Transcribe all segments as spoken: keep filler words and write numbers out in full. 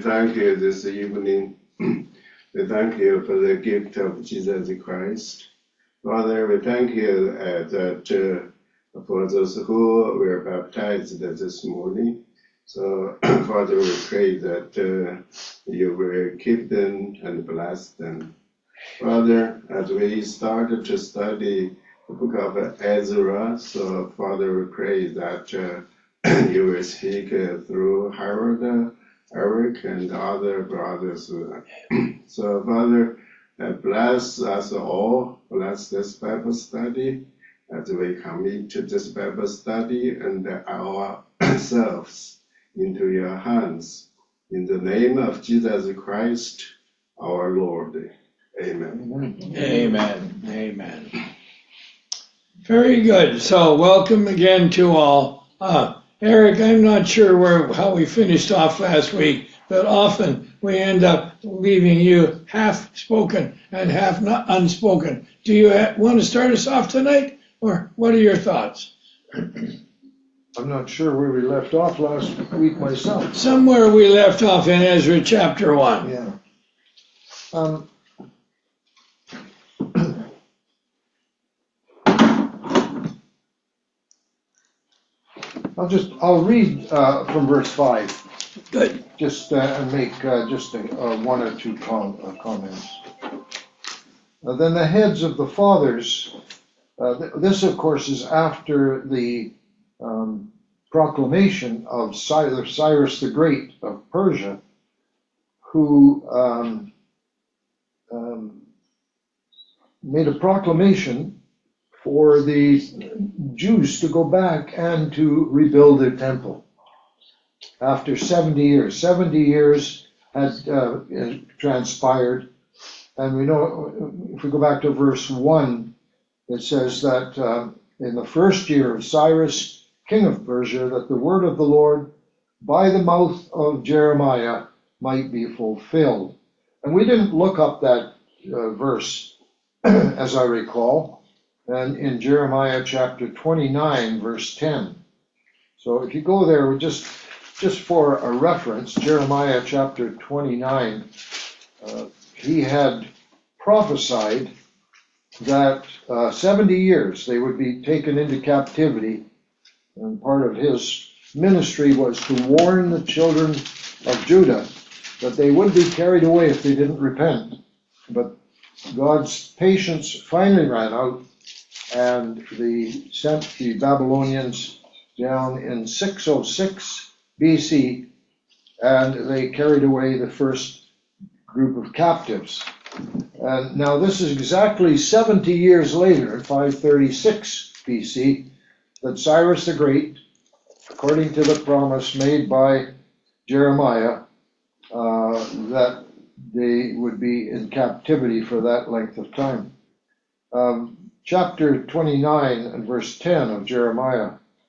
thank you this evening. We thank you for the gift of Jesus Christ. Father, we thank you uh, that uh, for those who were baptized this morning. So, Father, we pray that uh, you will keep them and bless them. Father, as we started to study the book of Ezra, so Father, we pray that uh, you will speak uh, through Harold, Eric, and other brothers. So, Father, uh, bless us all, bless this Bible study as we commit to this Bible study and ourselves into your hands. In the name of Jesus Christ, our Lord. Amen. Amen. Amen. Very good. So welcome again to all. Uh, Eric, I'm not sure where how we finished off last week, but often we end up leaving you half spoken and half not unspoken. Do you ha- want to start us off tonight, or what are your thoughts? I'm not sure where we left off last week myself. Somewhere we left off in Ezra chapter one. Yeah. Um, I'll just, I'll read uh, from verse five. Good. Just uh, and make uh, just a, uh, one or two com- uh, comments. Uh, then the heads of the fathers, uh, th- this of course is after the um, proclamation of Cyrus, Cyrus the Great of Persia, who um, um, made a proclamation for the Jews to go back and to rebuild their temple. After seventy years, seventy years had uh, transpired, and we know, if we go back to verse one, it says that uh, in the first year of Cyrus, king of Persia, that the word of the Lord by the mouth of Jeremiah might be fulfilled. And we didn't look up that uh, verse, as I recall, and in Jeremiah chapter twenty-nine, verse ten. So if you go there, we just just for a reference, Jeremiah chapter twenty-nine, uh, he had prophesied that uh, seventy years they would be taken into captivity, and part of his ministry was to warn the children of Judah that they would be carried away if they didn't repent. But God's patience finally ran out, and they sent the Babylonians down in six oh six B C, and they carried away the first group of captives. And now this is exactly seventy years later, five thirty-six B C, that Cyrus the Great, according to the promise made by Jeremiah, uh, that they would be in captivity for that length of time. Um, chapter twenty-nine and verse ten of Jeremiah.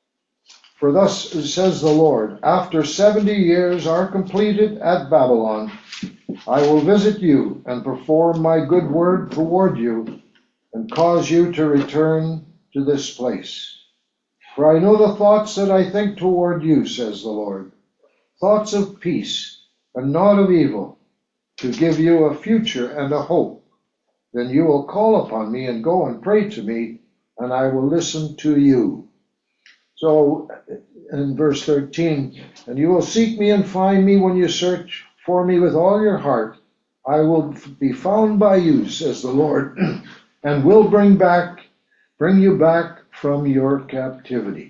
For thus says the Lord, after seventy years are completed at Babylon, I will visit you and perform my good word toward you and cause you to return to this place. For I know the thoughts that I think toward you, says the Lord, thoughts of peace and not of evil, to give you a future and a hope. Then you will call upon me and go and pray to me, and I will listen to you. So in verse thirteen, and you will seek me and find me when you search for me with all your heart. I will be found by you, says the Lord, and will bring back, bring you back from your captivity.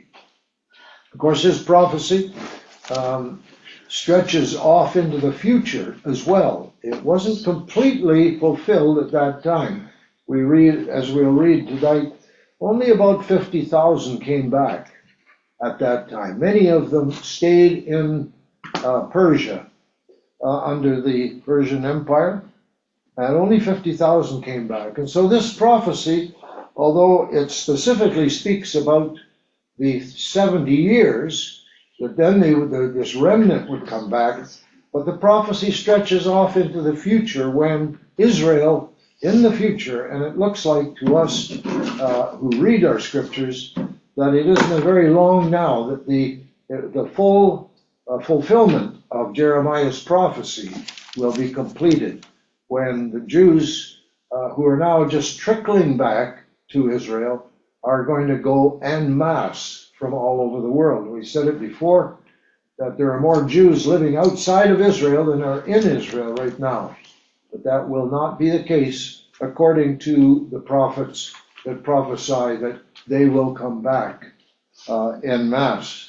Of course, his prophecy um, stretches off into the future as well. It wasn't completely fulfilled at that time. We read, as we'll read tonight, only about fifty thousand came back at that time. Many of them stayed in uh, Persia uh, under the Persian Empire, and only fifty thousand came back. And so this prophecy, although it specifically speaks about the seventy years, that then they would, the, this remnant would come back, but the prophecy stretches off into the future when Israel, in the future, and it looks like to us uh, who read our scriptures, that it isn't very long now that the, the full uh, fulfillment of Jeremiah's prophecy will be completed when the Jews uh, who are now just trickling back to Israel are going to go en masse from all over the world. We said it before that there are more Jews living outside of Israel than are in Israel right now. But that will not be the case according to the prophets that prophesy that they will come back uh, en masse.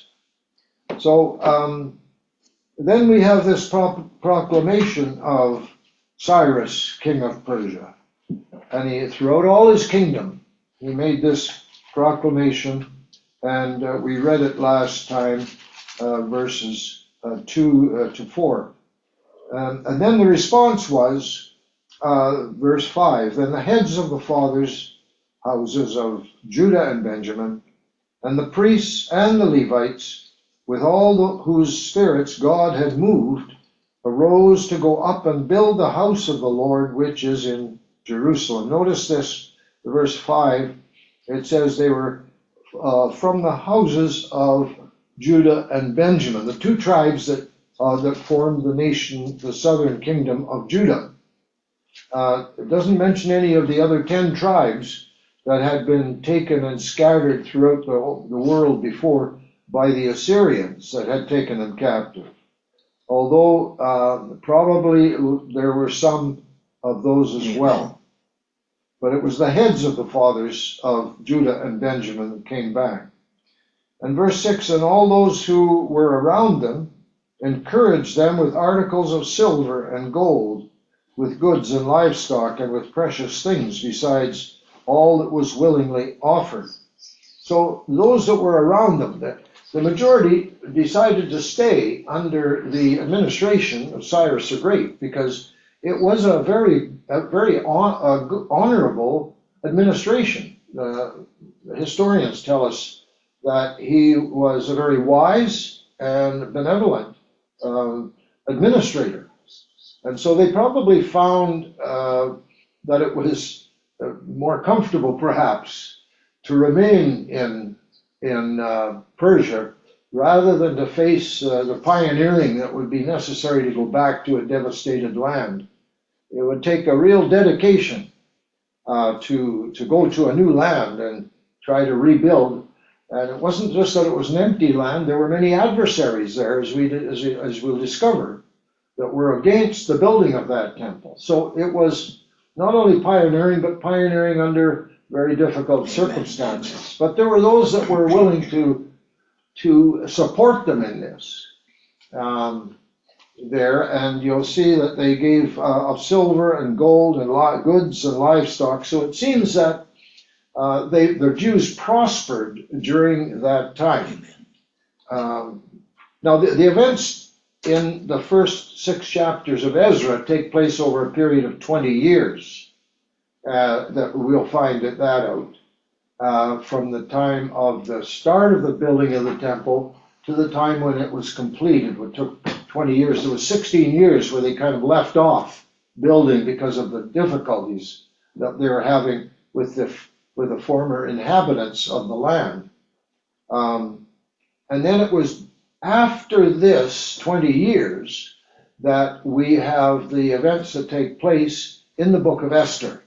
So um, then we have this pro- proclamation of Cyrus, king of Persia. And he, throughout all his kingdom, he made this proclamation, and uh, we read it last time, uh, verses uh, two uh, to four. Um, and then the response was, uh, verse five, then the heads of the fathers' houses of Judah and Benjamin, and the priests and the Levites, with all the, whose spirits God had moved, arose to go up and build the house of the Lord, which is in Jerusalem. Notice this, verse five, it says they were uh, from the houses of Judah and Benjamin, the two tribes that uh, that formed the nation, the southern kingdom of Judah. Uh, it doesn't mention any of the other ten tribes that had been taken and scattered throughout the, the world before by the Assyrians that had taken them captive. Although uh, probably there were some of those as well. But it was the heads of the fathers of Judah and Benjamin that came back. And verse six, and all those who were around them encouraged them with articles of silver and gold, with goods and livestock, and with precious things, besides all that was willingly offered. So those that were around them, the, the majority decided to stay under the administration of Cyrus the Great, because it was a very, a very on, a honorable administration. Uh, the historians tell us that he was a very wise and benevolent uh, administrator. And so they probably found uh, that it was uh, more comfortable, perhaps, to remain in, in uh, Persia rather than to face uh, the pioneering that would be necessary to go back to a devastated land. It would take a real dedication uh, to, to go to a new land and try to rebuild. And it wasn't just that it was an empty land. There were many adversaries there, as, we, as, as we'll discover, that were against the building of that temple. So it was not only pioneering, but pioneering under very difficult circumstances. But there were those that were willing to, to support them in this um, there. And you'll see that they gave uh, of silver and gold and li- goods and livestock. So it seems that Uh, they, the Jews prospered during that time. Um, now, the, the events in the first six chapters of Ezra take place over a period of twenty years. Uh, that we'll find that out uh, from the time of the start of the building of the temple to the time when it was completed. It took twenty years. There was sixteen years where they kind of left off building because of the difficulties that they were having with the with the former inhabitants of the land. Um, and then it was after this twenty years that we have the events that take place in the book of Esther.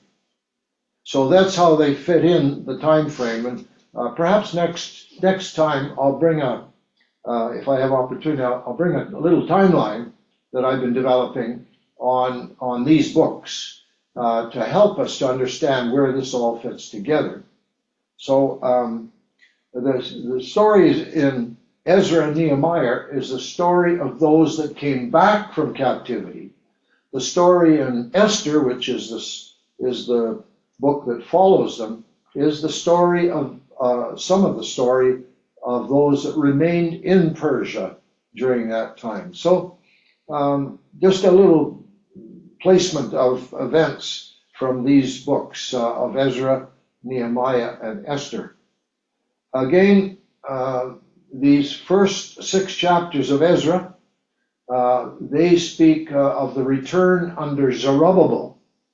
So that's how they fit in the time frame. And uh, perhaps next next time I'll bring a, uh, if I have opportunity, I'll, I'll bring a, a little timeline that I've been developing on, on these books. Uh, to help us to understand where this all fits together. So um, the, the stories in Ezra and Nehemiah is the story of those that came back from captivity. The story in Esther, which is, this, is the book that follows them, is the story of uh, some of the story of those that remained in Persia during that time. So um, just a little placement of events from these books uh, of Ezra, Nehemiah, and Esther. Again, uh, these first six chapters of Ezra, uh, they speak uh, of the return under Zerubbabel.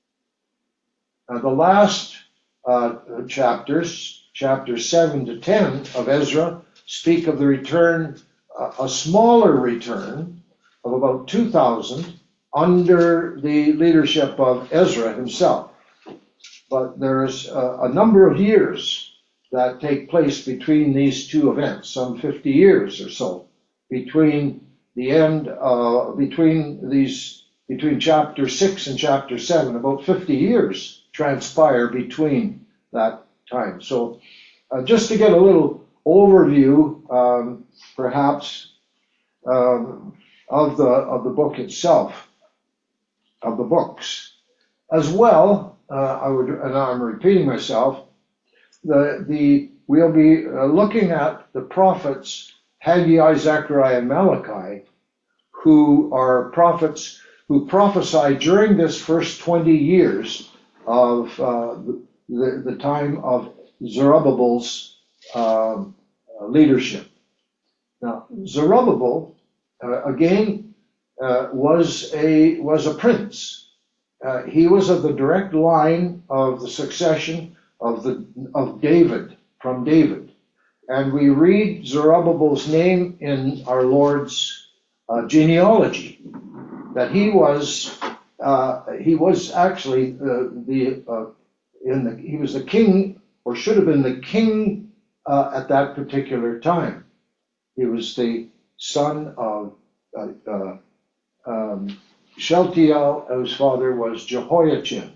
Uh, the last uh, chapters, chapters seven to ten of Ezra, speak of the return, uh, a smaller return of about two thousand under the leadership of Ezra himself. But there's a, a number of years that take place between these two events, some fifty years or so, between the end, uh, between these, between chapter six and chapter seven, about fifty years transpire between that time. So uh, just to get a little overview, um, perhaps, um, of the of the book itself, of the books, as well. Uh, I would, and I'm repeating myself. The the we'll be uh, looking at the prophets Haggai, Zechariah, and Malachi, who are prophets who prophesied during this first twenty years of uh, the the time of Zerubbabel's uh, leadership. Now, Zerubbabel uh, again uh, was a was a prince. Uh, he was of the direct line of the succession of the of David, from David, and we read Zerubbabel's name in our Lord's uh, genealogy, that he was uh, he was actually uh, the uh, in the he was the king, or should have been the king uh, at that particular time. He was the son of uh, uh, um, Shealtiel, whose father was Jehoiachin.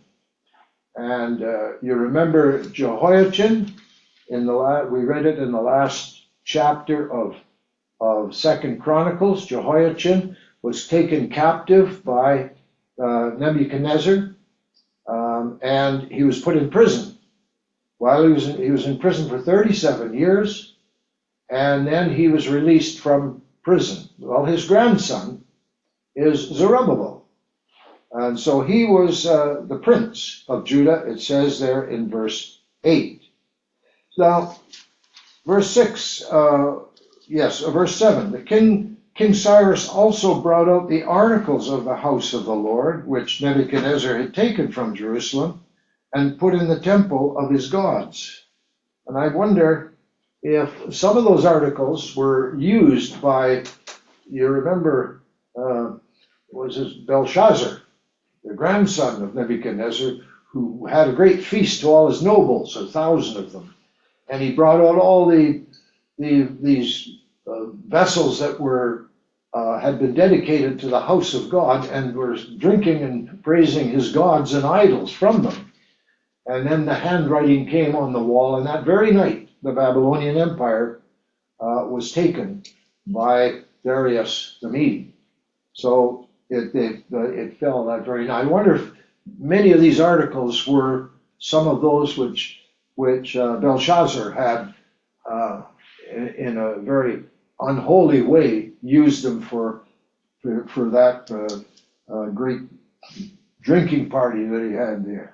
And uh, you remember Jehoiachin, in the la- we read it in the last chapter of, of Second Chronicles. Jehoiachin was taken captive by uh, Nebuchadnezzar, um, and he was put in prison. While he was in, he was in prison for thirty-seven years, and then he was released from prison. Well, his grandson is Zerubbabel. And so he was uh, the prince of Judah, it says there in verse eight. Now, verse six, uh, yes, uh, verse seven. The king, King Cyrus also brought out the articles of the house of the Lord, which Nebuchadnezzar had taken from Jerusalem, and put in the temple of his gods. And I wonder if some of those articles were used by, you remember, uh, was it Belshazzar, the grandson of Nebuchadnezzar, who had a great feast to all his nobles, a thousand of them. And he brought out all the, the these uh, vessels that were uh, had been dedicated to the house of God, and were drinking and praising his gods and idols from them. And then the handwriting came on the wall, and that very night the Babylonian Empire uh, was taken by Darius the Mede. So it, it, it fell that very night. I wonder if many of these articles were some of those which, which uh, Belshazzar had, uh, in, in a very unholy way, used them for, for, for that uh, uh, great drinking party that he had there.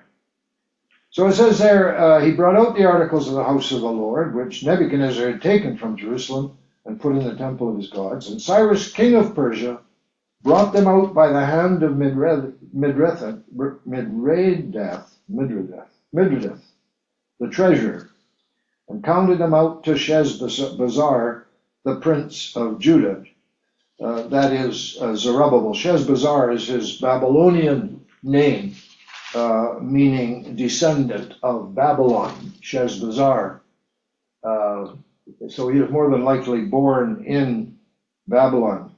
So it says there, uh, he brought out the articles of the house of the Lord, which Nebuchadnezzar had taken from Jerusalem and put in the temple of his gods. And Cyrus, king of Persia, brought them out by the hand of Midredeth, Midredeth, Midredeth, Midredeth, the treasurer, and counted them out to Sheshbazzar, the prince of Judah. Uh, that is uh, Zerubbabel. Sheshbazzar is his Babylonian name, uh, meaning descendant of Babylon, Sheshbazzar. Uh, so he was more than likely born in Babylon.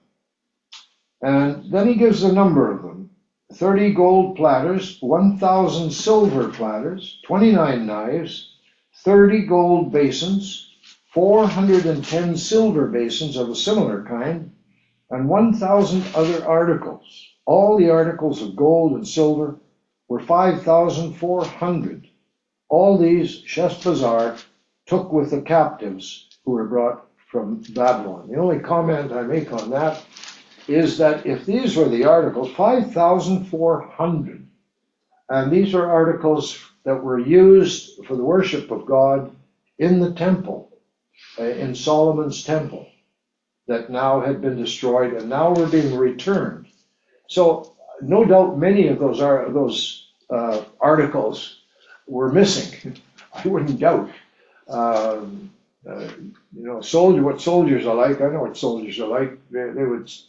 And then he gives the number of them: thirty gold platters, one thousand silver platters, twenty-nine knives, thirty gold basins, four hundred ten silver basins of a similar kind, and one thousand other articles. All the articles of gold and silver were five thousand four hundred. All these Sheshbazzar took with the captives who were brought from Babylon. The only comment I make on that is that if these were the articles, five thousand four hundred, and these are articles that were used for the worship of God in the temple, uh, in Solomon's temple, that now had been destroyed and now were being returned. So no doubt many of those are those uh, articles were missing. I wouldn't doubt. Um, uh, you know, soldier, what soldiers are like. I know what soldiers are like. They, they would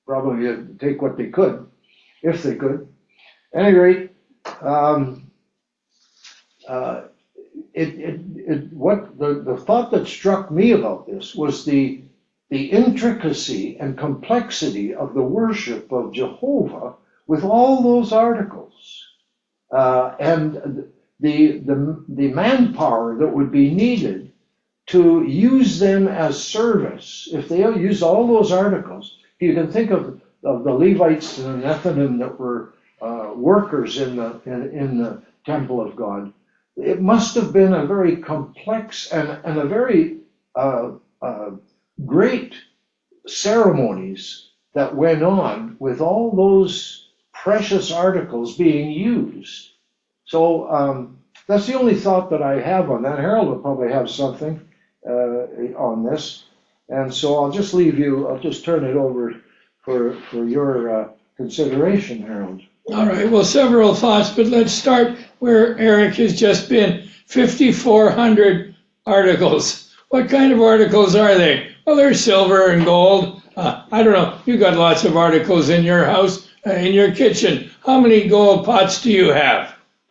probably uh, take what they could, if they could. At any rate, um, uh, it, it, it, what the, the thought that struck me about this was the, the intricacy and complexity of the worship of Jehovah with all those articles, uh, and the, the, the manpower that would be needed to use them as service. If they use all those articles, you can think of, of the Levites and the Nethinim that were uh, workers in the, in, in the temple of God. It must have been a very complex and, and a very uh, uh, great ceremonies that went on with all those precious articles being used. So um, that's the only thought that I have on that. Harold will probably have something uh, on this. And so I'll just leave you, I'll just turn it over for, for your uh, consideration, Harold. All right, well, several thoughts, but let's start where Eric has just been. fifty-four hundred articles. What kind of articles are they? Well, they're silver and gold. Uh, I don't know, you got lots of articles in your house, uh, in your kitchen. How many gold pots do you have?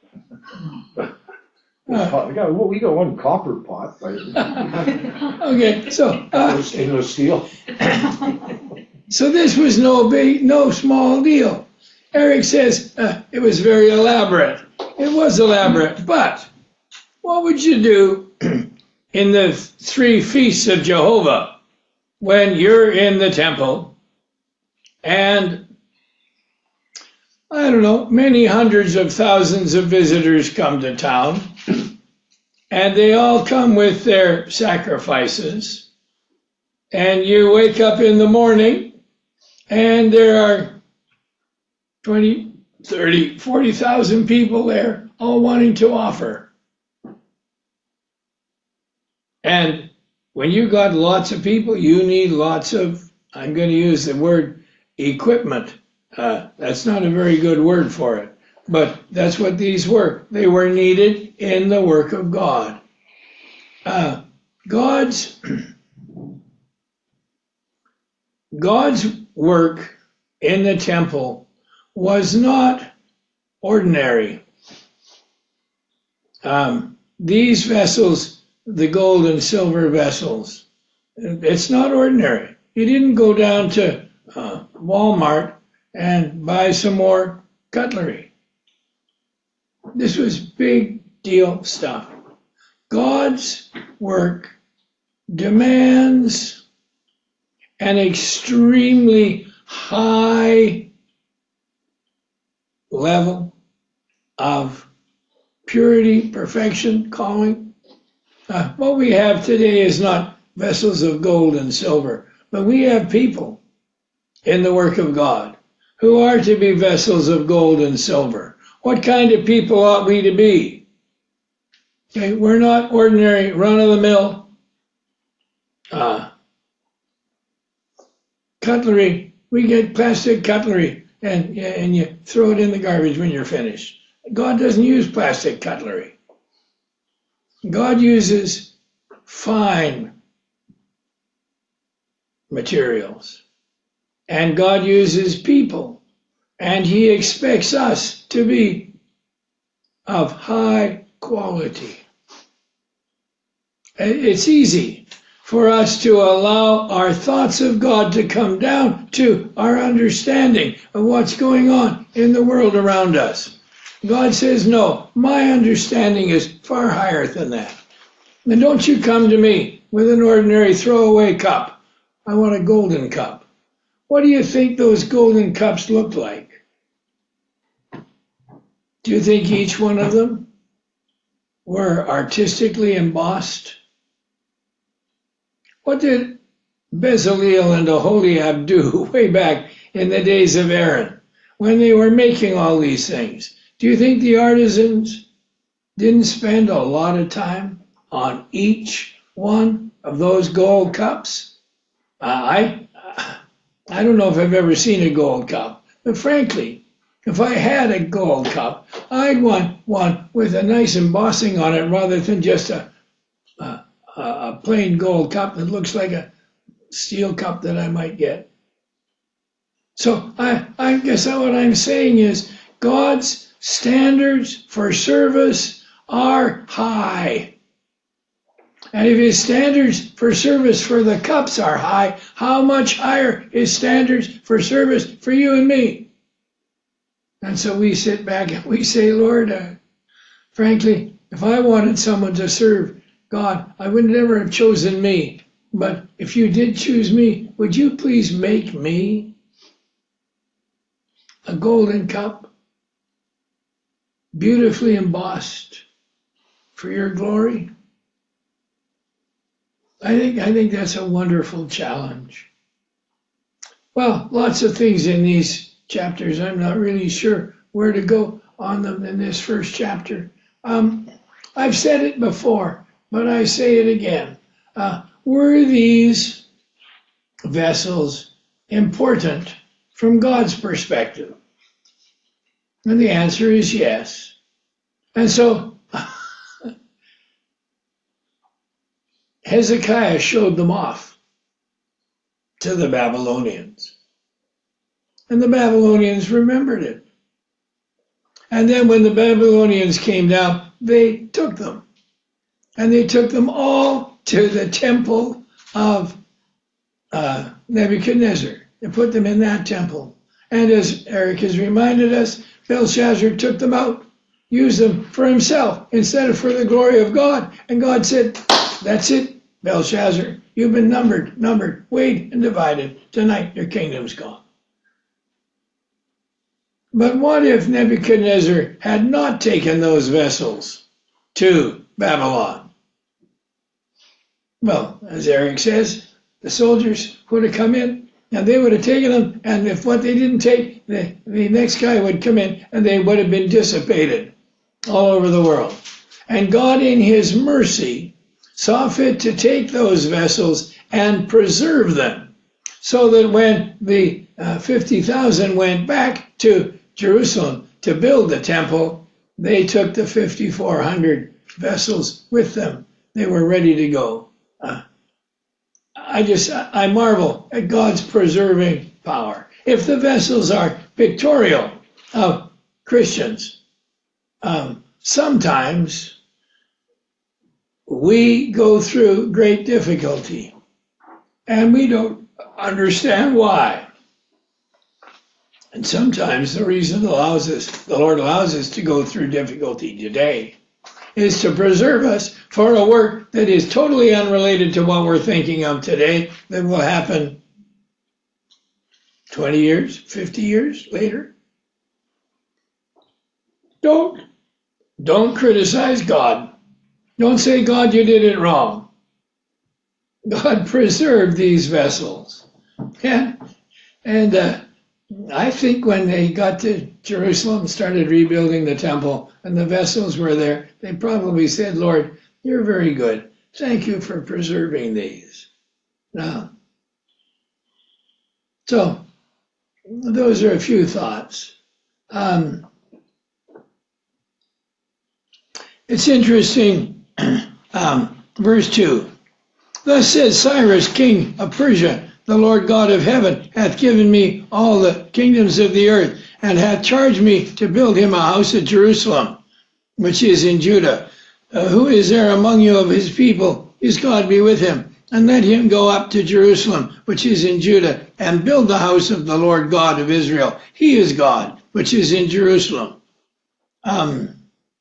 Uh, we, got, well, we got one copper pot. Okay, so uh, stainless steel. So this was no big, no small deal. Eric says uh, it was very elaborate. It was elaborate, but what would you do in the three feasts of Jehovah when you're in the temple and, I don't know, many hundreds of thousands of visitors come to town and they all come with their sacrifices, and you wake up in the morning and there are twenty, thirty, forty thousand people there, all wanting to offer. And when you got lots of people, you need lots of, I'm going to use the word equipment. Uh, that's not a very good word for it, but that's what these were. They were needed in the work of God. Uh, God's, God's work in the temple was not ordinary. Um, these vessels, the gold and silver vessels, it's not ordinary. You didn't go down to uh, Walmart and buy some more cutlery. This was big deal stuff. God's work demands an extremely high level of purity, perfection, calling. Uh, what we have today is not vessels of gold and silver, but we have people in the work of God who are to be vessels of gold and silver. What kind of people ought we to be? Okay, we're not ordinary, run-of-the-mill uh, cutlery. We get plastic cutlery and, and you throw it in the garbage when you're finished. God doesn't use plastic cutlery. God uses fine materials. And God uses people. And He expects us to be of high quality. It's easy for us to allow our thoughts of God to come down to our understanding of what's going on in the world around us. God says, no, my understanding is far higher than that. And don't you come to me with an ordinary throwaway cup. I want a golden cup. What do you think those golden cups look like? Do you think each one of them were artistically embossed? What did Bezaleel and Aholiab do way back in the days of Aaron when they were making all these things? Do you think the artisans didn't spend a lot of time on each one of those gold cups? Uh, I, I don't know if I've ever seen a gold cup, but frankly, if I had a gold cup, I'd want one with a nice embossing on it rather than just a, a, a plain gold cup that looks like a steel cup that I might get. So I, I guess what I'm saying is God's standards for service are high. And if his standards for service for the cups are high, how much higher his standards for service for you and me? And so we sit back and we say, Lord, uh, frankly, if I wanted someone to serve God, I would never have chosen me. But if you did choose me, would you please make me a golden cup, beautifully embossed for your glory? I think I think that's a wonderful challenge. Well, lots of things in these chapters. I'm not really sure where to go on them in this first chapter. Um, I've said it before, but I say it again. Uh, were these vessels important from God's perspective? And the answer is yes. And so Hezekiah showed them off to the Babylonians. And the Babylonians remembered it. And then when the Babylonians came down, they took them. And they took them all to the temple of uh, Nebuchadnezzar. They put them in that temple. And as Eric has reminded us, Belshazzar took them out, used them for himself instead of for the glory of God. And God said, that's it, Belshazzar. You've been numbered, numbered, weighed, and divided. Tonight your kingdom's gone. But what if Nebuchadnezzar had not taken those vessels to Babylon? Well, as Eric says, the soldiers would have come in and they would have taken them, and if what they didn't take, the, the next guy would come in and they would have been dissipated all over the world. And God in his mercy saw fit to take those vessels and preserve them, so that when the uh, fifty thousand went back to Jerusalem to build the temple, they took the fifty-four hundred vessels with them. They were ready to go. Uh, I just, I marvel at God's preserving power. If the vessels are pictorial of Christians, um, sometimes we go through great difficulty and we don't understand why. And sometimes the reason allows us, the Lord allows us to go through difficulty today is to preserve us for a work that is totally unrelated to what we're thinking of today, that will happen twenty years, fifty years later. Don't, don't criticize God. Don't say, God, you did it wrong. God preserved these vessels. And, and uh, I think when they got to Jerusalem and started rebuilding the temple and the vessels were there, they probably said, Lord, you're very good. Thank you for preserving these. Now, so those are a few thoughts. Um, it's interesting, um, verse two. Thus says Cyrus, king of Persia, the Lord God of heaven hath given me all the kingdoms of the earth, and hath charged me to build him a house at Jerusalem, which is in Judah. Uh, who is there among you of his people? His God be with him. And let him go up to Jerusalem, which is in Judah, and build the house of the Lord God of Israel. He is God, which is in Jerusalem. Um,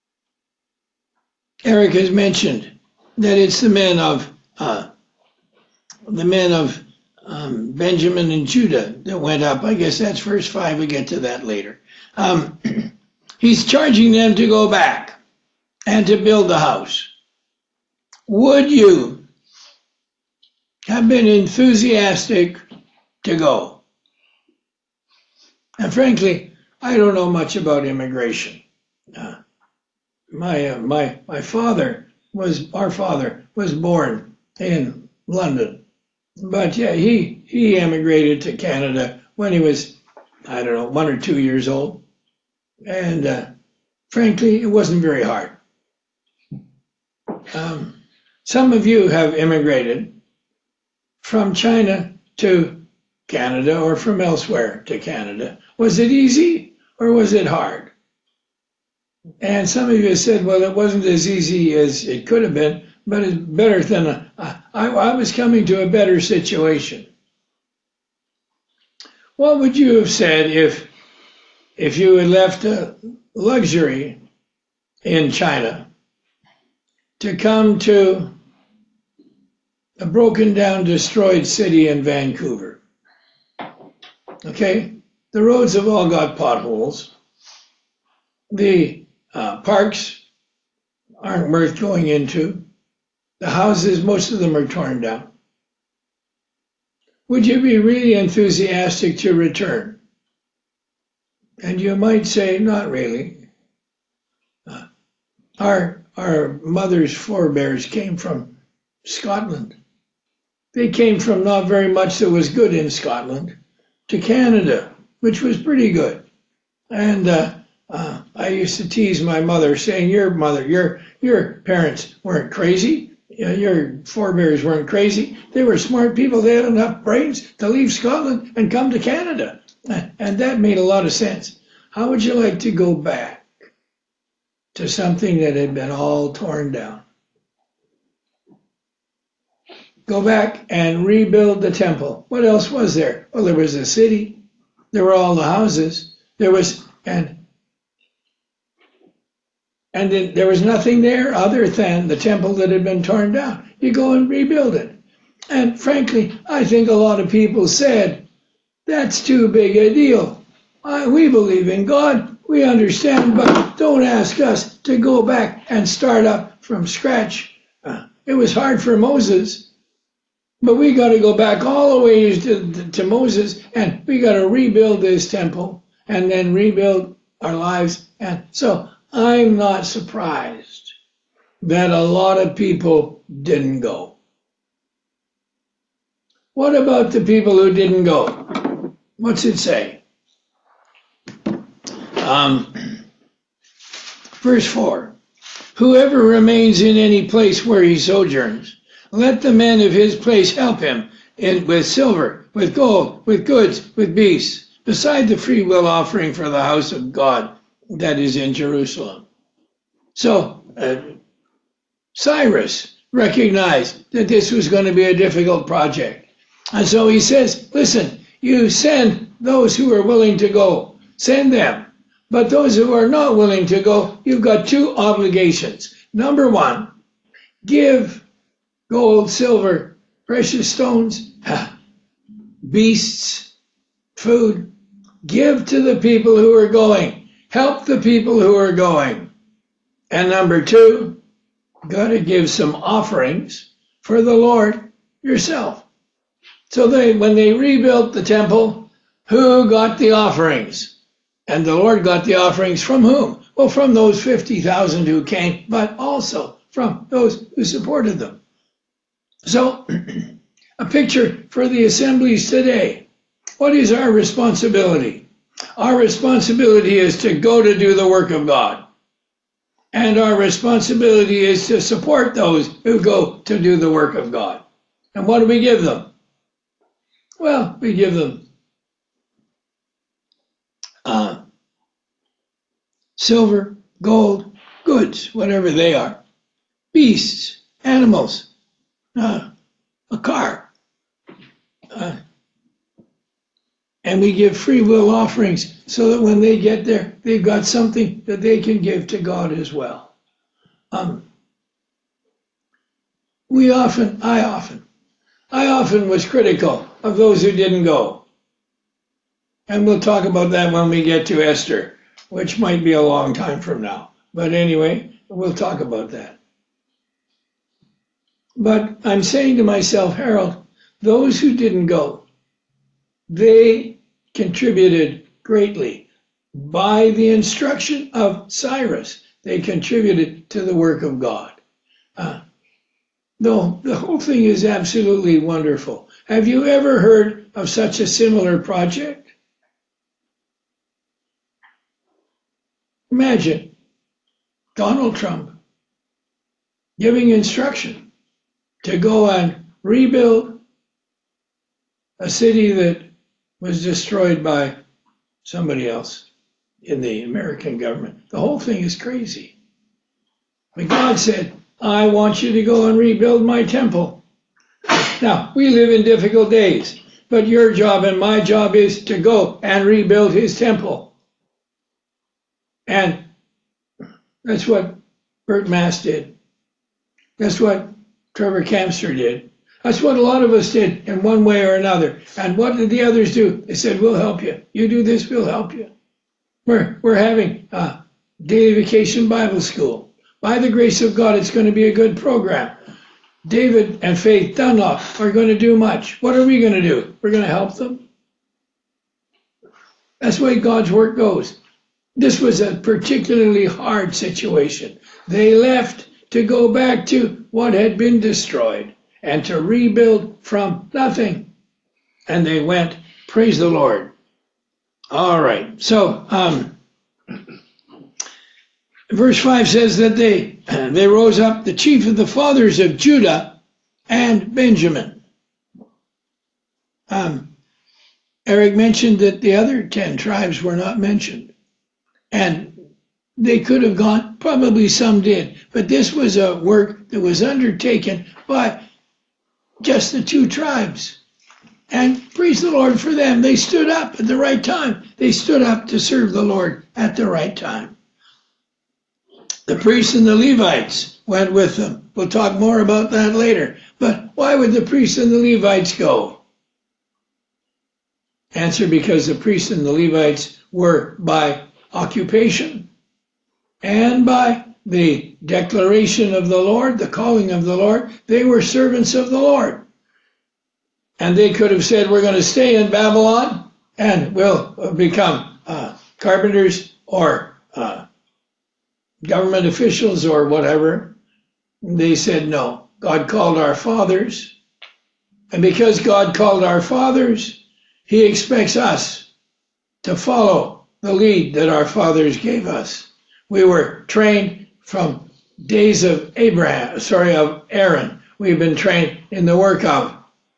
Eric has mentioned that it's the men of uh, the men of um, Benjamin and Judah that went up. I guess that's verse five. We get to that later. Um, he's charging them to go back and to build the house. Would you have been enthusiastic to go? And frankly, I don't know much about immigration. Uh, my uh, my my father was our father was born in London. But yeah, he, he emigrated to Canada when he was, I don't know, one or two years old. And uh, frankly, it wasn't very hard. Um, some of you have immigrated from China to Canada or from elsewhere to Canada. Was it easy or was it hard? And some of you said, well, it wasn't as easy as it could have been, but it's better than a, I, I was coming to a better situation. What would you have said if, if you had left a luxury in China to come to a broken down, destroyed city in Vancouver? Okay, the roads have all got potholes. The uh, parks aren't worth going into. The houses, most of them are torn down. Would you be really enthusiastic to return? And you might say, not really. Uh, our, our mother's forebears came from Scotland. They came from not very much that was good in Scotland to Canada, which was pretty good. And uh, uh, I used to tease my mother saying, your mother, your, your parents weren't crazy. Your forebears weren't crazy. They were smart people. They had enough brains to leave Scotland and come to Canada. And that made a lot of sense. How would you like to go back to something that had been all torn down? Go back and rebuild the temple. What else was there? Well, there was a city. There were all the houses. There was, and and it, there was nothing there other than the temple that had been torn down. You go and rebuild it. And frankly, I think a lot of people said, that's too big a deal. I, we believe in God. We understand, but don't ask us to go back and start up from scratch. Uh, it was hard for Moses. But we got to go back all the way to, to Moses, and we got to rebuild this temple and then rebuild our lives. And so I'm not surprised that a lot of people didn't go. What about the people who didn't go? What's it say? Um, verse four, whoever remains in any place where he sojourns, let the men of his place help him in, with silver, with gold, with goods, with beasts, beside the free will offering for the house of God that is in Jerusalem. So uh, Cyrus recognized that this was going to be a difficult project. And so he says, listen, you send those who are willing to go, send them. But those who are not willing to go, you've got two obligations. Number one, give gold, silver, precious stones, beasts, food. Give to the people who are going. Help the people who are going. And number two, got to give some offerings for the Lord yourself. So they, when they rebuilt the temple, who got the offerings? And the Lord got the offerings from whom? Well, from those fifty thousand who came, but also from those who supported them. So, a picture for the assemblies today. What is our responsibility? Our responsibility is to go to do the work of God. And our responsibility is to support those who go to do the work of God. And what do we give them? Well, we give them uh, silver, gold, goods, whatever they are, beasts, animals, Uh, a car. Uh, and we give free will offerings so that when they get there, they've got something that they can give to God as well. Um, we often, I often, I often was critical of those who didn't go. And we'll talk about that when we get to Esther, which might be a long time from now. But anyway, we'll talk about that. But I'm saying to myself, Harold, those who didn't go, they contributed greatly. By the instruction of Cyrus, they contributed to the work of God. Uh, no, the whole thing is absolutely wonderful. Have you ever heard of such a similar project? Imagine Donald Trump giving instruction to go and rebuild a city that was destroyed by somebody else in the American government. The whole thing is crazy. But God said, I want you to go and rebuild my temple. Now, we live in difficult days, but your job and my job is to go and rebuild his temple. And that's what Bert Mass did. That's what Trevor Camster did. That's what a lot of us did in one way or another. And what did the others do? They said, we'll help you. You do this, we'll help you. We're, we're having a daily vacation Bible school. By the grace of God, it's going to be a good program. David and Faith Dunlop are going to do much. What are we going to do? We're going to help them. That's the way God's work goes. This was a particularly hard situation. They left to go back to what had been destroyed and to rebuild from nothing. And they went, praise the Lord. All right, so um, verse five says that they, they rose up, the chief of the fathers of Judah and Benjamin. Um, Eric mentioned that the other ten tribes were not mentioned. And they could have gone, probably some did, but this was a work that was undertaken by just the two tribes. And praise the Lord for them. They stood up at the right time. They stood up to serve the Lord at the right time. The priests and the Levites went with them. We'll talk more about that later. But why would the priests and the Levites go? Answer, because the priests and the Levites were by occupation and by the declaration of the Lord, the calling of the Lord, they were servants of the Lord. And they could have said, we're going to stay in Babylon and we'll become uh, carpenters or uh, government officials or whatever. They said, no, God called our fathers. And because God called our fathers, he expects us to follow the lead that our fathers gave us. We were trained from days of Abraham, sorry, of Aaron. We've been trained in the work of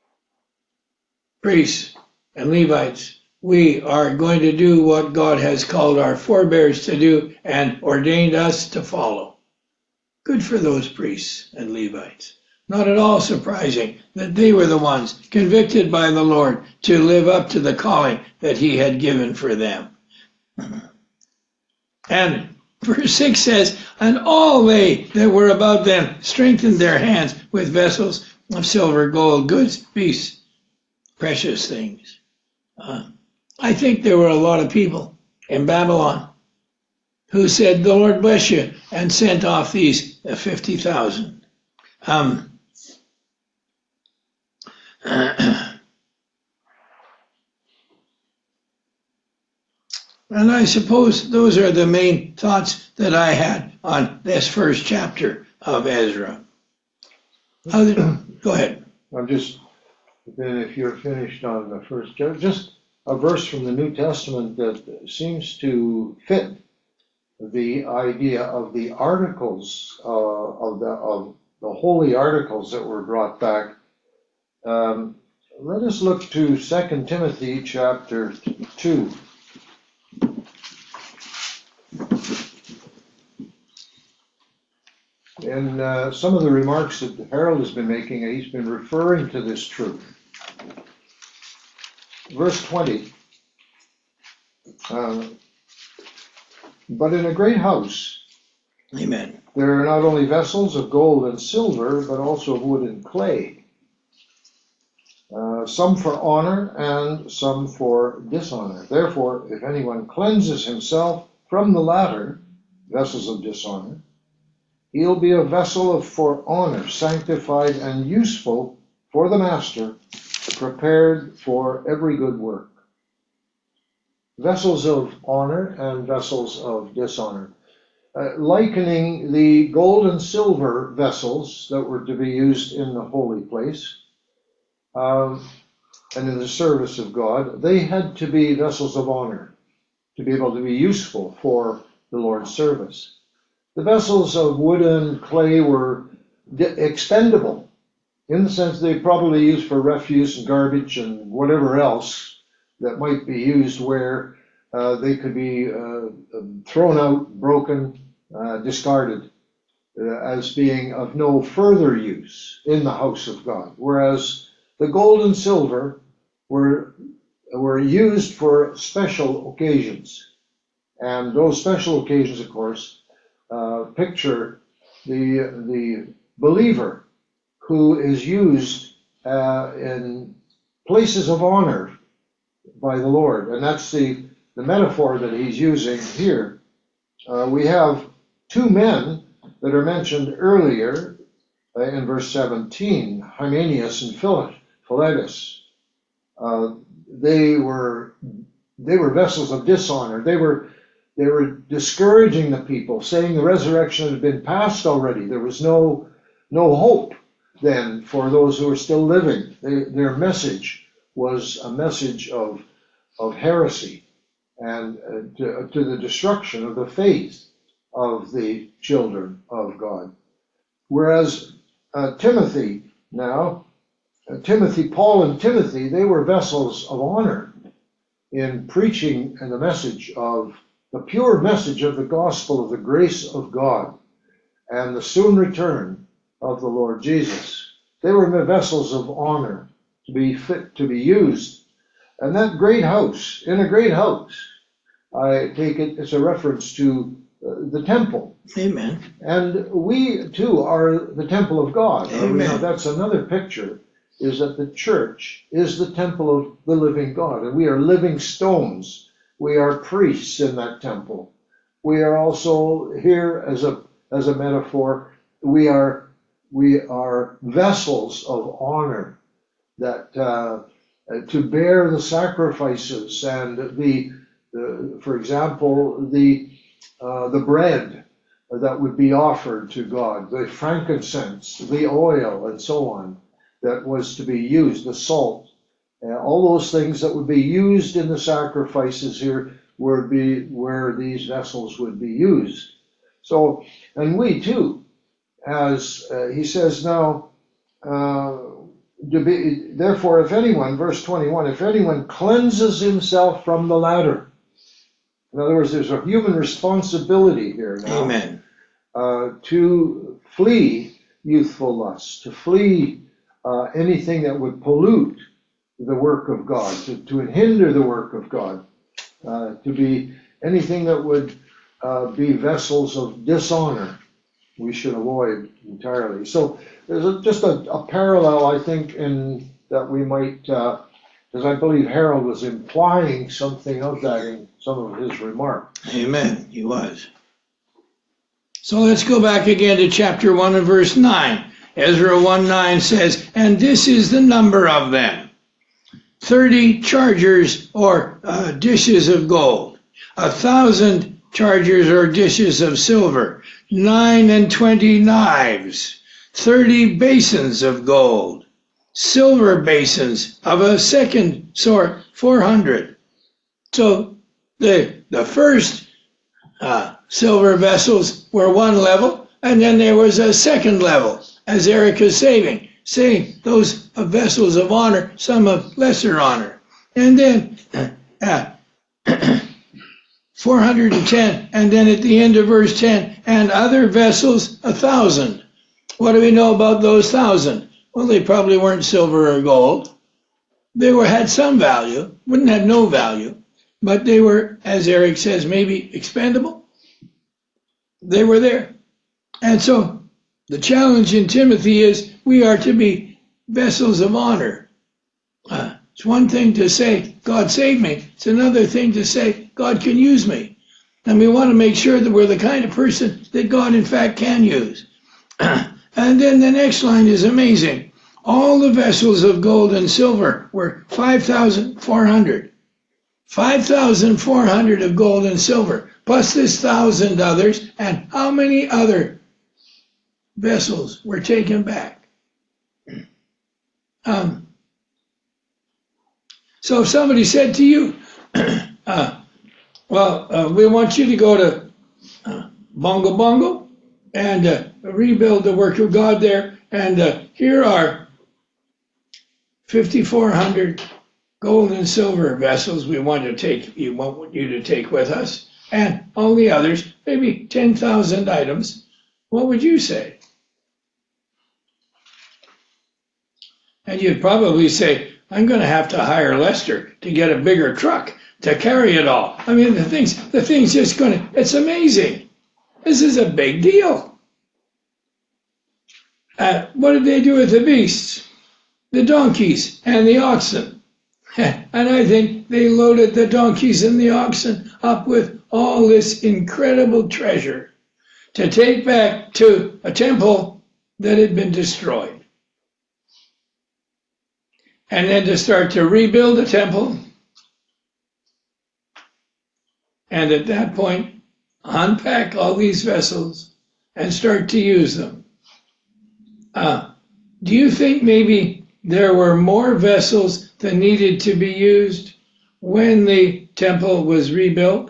priests and Levites. We are going to do what God has called our forebears to do and ordained us to follow. Good for those priests and Levites. Not at all surprising that they were the ones convicted by the Lord to live up to the calling that he had given for them. And verse six says, and all they that were about them strengthened their hands with vessels of silver, gold, goods, beasts, precious things. Uh, I think there were a lot of people in Babylon who said, the Lord bless you, and sent off these uh, fifty thousand. Um, And I suppose those are the main thoughts that I had on this first chapter of Ezra. Other, go ahead. I'm just, then if you're finished on the first chapter, just a verse from the New Testament that seems to fit the idea of the articles, uh, of the of the holy articles that were brought back. Um, let us look to Second Timothy chapter two. And uh, some of the remarks that Harold has been making, he's been referring to this truth. Verse twenty. Uh, but in a great house, Amen. there are not only vessels of gold and silver, but also of wood and clay, uh, some for honor and some for dishonor. Therefore, if anyone cleanses himself from the latter, vessels of dishonor, he'll be a vessel of for honor, sanctified and useful for the master, prepared for every good work. Vessels of honor and vessels of dishonor. Uh, likening the gold and silver vessels that were to be used in the holy place um, and in the service of God, they had to be vessels of honor to be able to be useful for the Lord's service. The vessels of wood and clay were expendable in the sense they probably used for refuse and garbage and whatever else that might be used where uh, they could be uh, thrown out, broken, uh, discarded, uh, as being of no further use in the house of God. Whereas the gold and silver were, were used for special occasions. And those special occasions, of course, uh, picture the, the believer who is used uh, in places of honor by the Lord. And that's the, the metaphor that he's using here. Uh, we have two men that are mentioned earlier uh, in verse seventeen, Hymenaeus and Philetus. Uh, they were they were vessels of dishonor. They were they were discouraging the people, saying the resurrection had been past already. There was no no hope then for those who are still living. They, their message was a message of of heresy and uh, to, to the destruction of the faith of the children of God. Whereas uh, Timothy now, uh, Timothy, Paul and Timothy, they were vessels of honor in preaching the message of the pure message of the gospel of the grace of God and the soon return of the Lord Jesus. They were vessels of honor to be fit to be used. And that great house, in a great house, I take it it's a reference to uh, the temple. Amen. And we too are the temple of God. Amen. Now, that's another picture, is that the church is the temple of the living God. And we are living stones. We are priests in that temple. We are also here as a as a metaphor, we are we are vessels of honor that uh, to bear the sacrifices and the, the for example, the uh, the bread that would be offered to God, the frankincense, the oil, and so on, that was to be used, the salt, uh, all those things that would be used in the sacrifices here would be where these vessels would be used. So, and we too, as uh, he says now, uh, to be, therefore, if anyone, verse twenty-one, if anyone cleanses himself from the latter. In other words, there's a human responsibility here now. Amen. Uh, to flee youthful lusts, to flee uh, anything that would pollute the work of God, to, to hinder the work of God, uh, to be anything that would uh, be vessels of dishonor, we should avoid entirely. So there's a, just a, a parallel, I think, in that we might, because uh, I believe Harold was implying something of that in some of his remarks. Amen. He was. So let's go back again to chapter one and verse nine. Ezra one nine says, and this is the number of them. Thirty chargers or uh, dishes of gold. A thousand chargers or dishes of silver. Nine and twenty knives. Thirty basins of gold. Silver basins of a second sort, four hundred. So the, the first uh, silver vessels were one level, and then there was a second level, as Eric is saying, saying those are vessels of honor, some of lesser honor. And then uh, four hundred ten, and then at the end of verse ten, and other vessels, a thousand. What do we know about those thousand? Well, they probably weren't silver or gold. They were had some value, wouldn't have no value, but they were, as Eric says, maybe expendable. They were there. And so the challenge in Timothy is we are to be vessels of honor. Uh, it's one thing to say, God save me. It's another thing to say, God can use me. And we want to make sure that we're the kind of person that God, in fact, can use. And then the next line is amazing. All the vessels of gold and silver were five thousand four hundred. five thousand four hundred of gold and silver, plus this thousand others. And how many other vessels were taken back? Um, so if somebody said to you, uh, well, uh, we want you to go to uh, Bongo Bongo and uh, rebuild the work of God there, and uh, here are fifty-four hundred gold and silver vessels we want to take, we want you to take with us, and all the others, maybe ten thousand items, what would you say? And you'd probably say, I'm going to have to hire Lester to get a bigger truck to carry it all. I mean, the thing's, the thing's just going to, it's amazing. This is a big deal. Uh, what did they do with the beasts? The donkeys and the oxen. And I think they loaded the donkeys and the oxen up with all this incredible treasure to take back to a temple that had been destroyed. And then to start to rebuild the temple. And at that point, unpack all these vessels and start to use them. Uh, do you think maybe there were more vessels that needed to be used when the temple was rebuilt?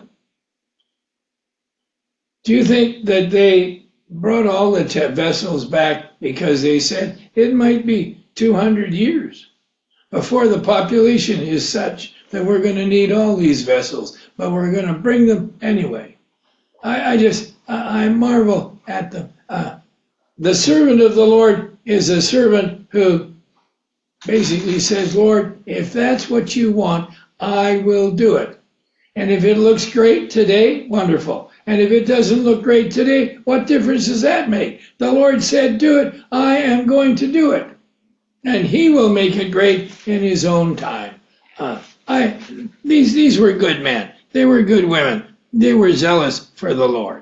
Do you think that they brought all the te- vessels back because they said it might be two hundred years before the population is such that we're going to need all these vessels, but we're going to bring them anyway? I, I just, I, I marvel at them. Uh, the servant of the Lord is a servant who basically says, Lord, if that's what you want, I will do it. And if it looks great today, wonderful. And if it doesn't look great today, what difference does that make? The Lord said, do it. I am going to do it. And he will make it great in his own time. Uh, I, these, these were good men. They were good women. They were zealous for the Lord.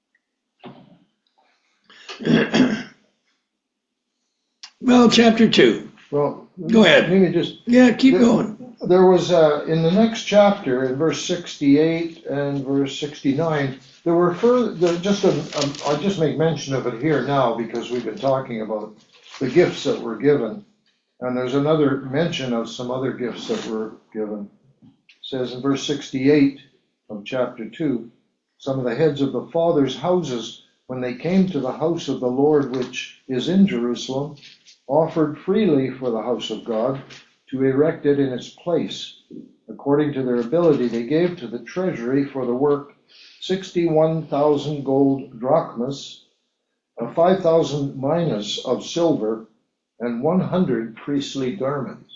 Well, chapter two. Well, Go ahead. Let me just. Yeah, keep there, going. There was, uh, in the next chapter, in verse sixty-eight and verse sixty-nine, there were further, there, just a, a, I'll just make mention of it here now because we've been talking about the gifts that were given. And there's another mention of some other gifts that were given. It says in verse sixty-eight of chapter two, some of the heads of the fathers' houses, when they came to the house of the Lord which is in Jerusalem, offered freely for the house of God to erect it in its place. According to their ability, they gave to the treasury for the work sixty-one thousand gold drachmas, uh, five thousand minas of silver, and one hundred priestly garments.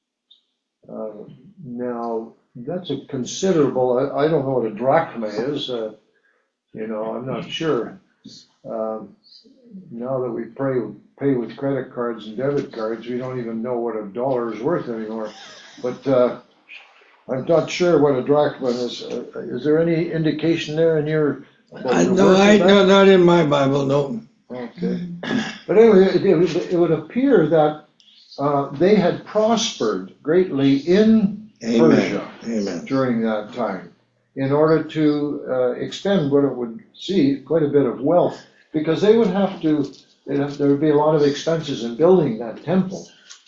Uh, now, that's a considerable, I, I don't know what a drachma is, uh, you know, I'm not sure. Uh, now that we pay, pay with credit cards and debit cards, we don't even know what a dollar is worth anymore. But uh, I'm not sure what a drachma is. Uh, is there any indication there in your? Uh, no, I, no, not in my Bible, no. Okay. But anyway, it, it, it would appear that uh, they had prospered greatly in Amen. Persia Amen. during that time in order to uh, expend what it would see quite a bit of wealth, because they would have to, have, there would be a lot of expenses in building that temple.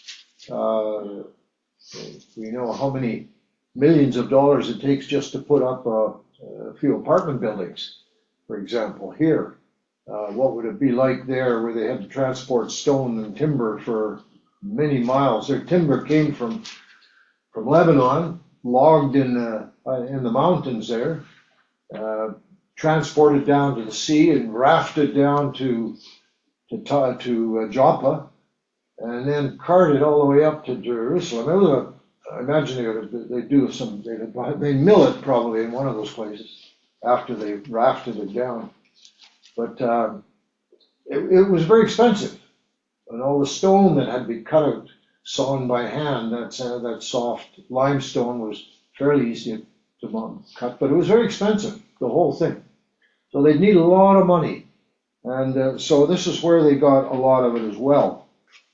Uh, we know how many millions of dollars it takes just to put up a, a few apartment buildings, for example, here. Uh, what would it be like there where they had to transport stone and timber for many miles? Their timber came from from Lebanon, logged in the, uh, in the mountains there, uh, transported down to the sea and rafted down to to, to uh, Joppa, and then carted all the way up to Jerusalem. It was a, I imagine they would, they do some, they they mill it probably in one of those places after they rafted it down. But uh, it, it was very expensive, and all the stone that had to be cut out, sawn by hand, that's, uh, that soft limestone was fairly easy to cut, but it was very expensive, the whole thing. So they'd need a lot of money, and uh, so this is where they got a lot of it as well.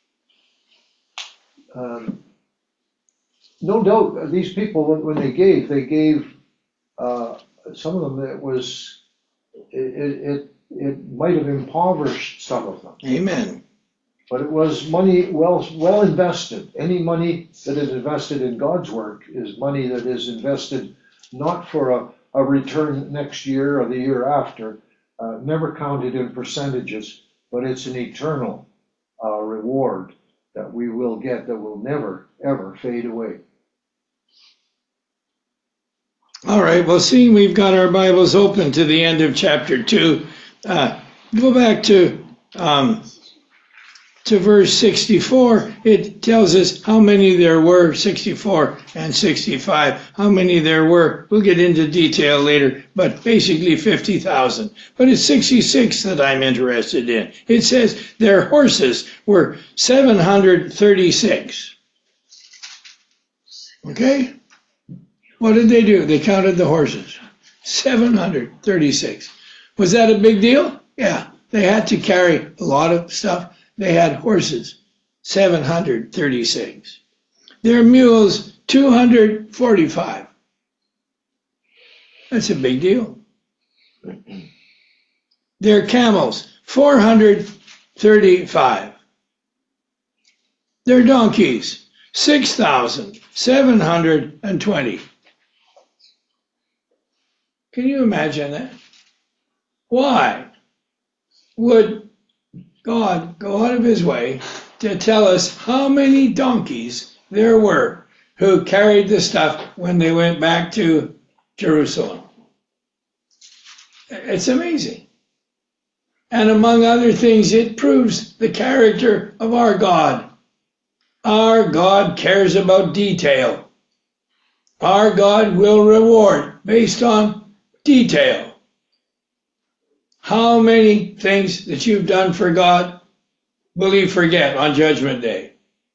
Um, no doubt, these people, when they gave, they gave, uh, some of them, it was, it, it It might have impoverished some of them. Amen. But it was money well well invested. Any money that is invested in God's work is money that is invested not for a, a return next year or the year after, uh, never counted in percentages, but it's an eternal uh, reward that we will get that will never, ever fade away. All right, well, seeing we've got our Bibles open to the end of chapter two, uh, go back to um, to verse sixty-four. It tells us how many there were, sixty-four and sixty-five, how many there were. We'll get into detail later, but basically fifty thousand. But it's sixty-six that I'm interested in. It says their horses were seven hundred thirty-six. Okay? What did they do? They counted the horses. seven hundred thirty-six. Was that a big deal? Yeah. They had to carry a lot of stuff. They had horses. seven hundred thirty-six. Their mules, two hundred forty-five. That's a big deal. Their camels, four hundred thirty-five. Their donkeys, six thousand seven hundred twenty. Can you imagine that? Why would God go out of his way to tell us how many donkeys there were who carried the stuff when they went back to Jerusalem? It's amazing. And among other things, it proves the character of our God. Our God cares about detail. Our God will reward based on detail. How many things that you've done for God will he forget on Judgment Day?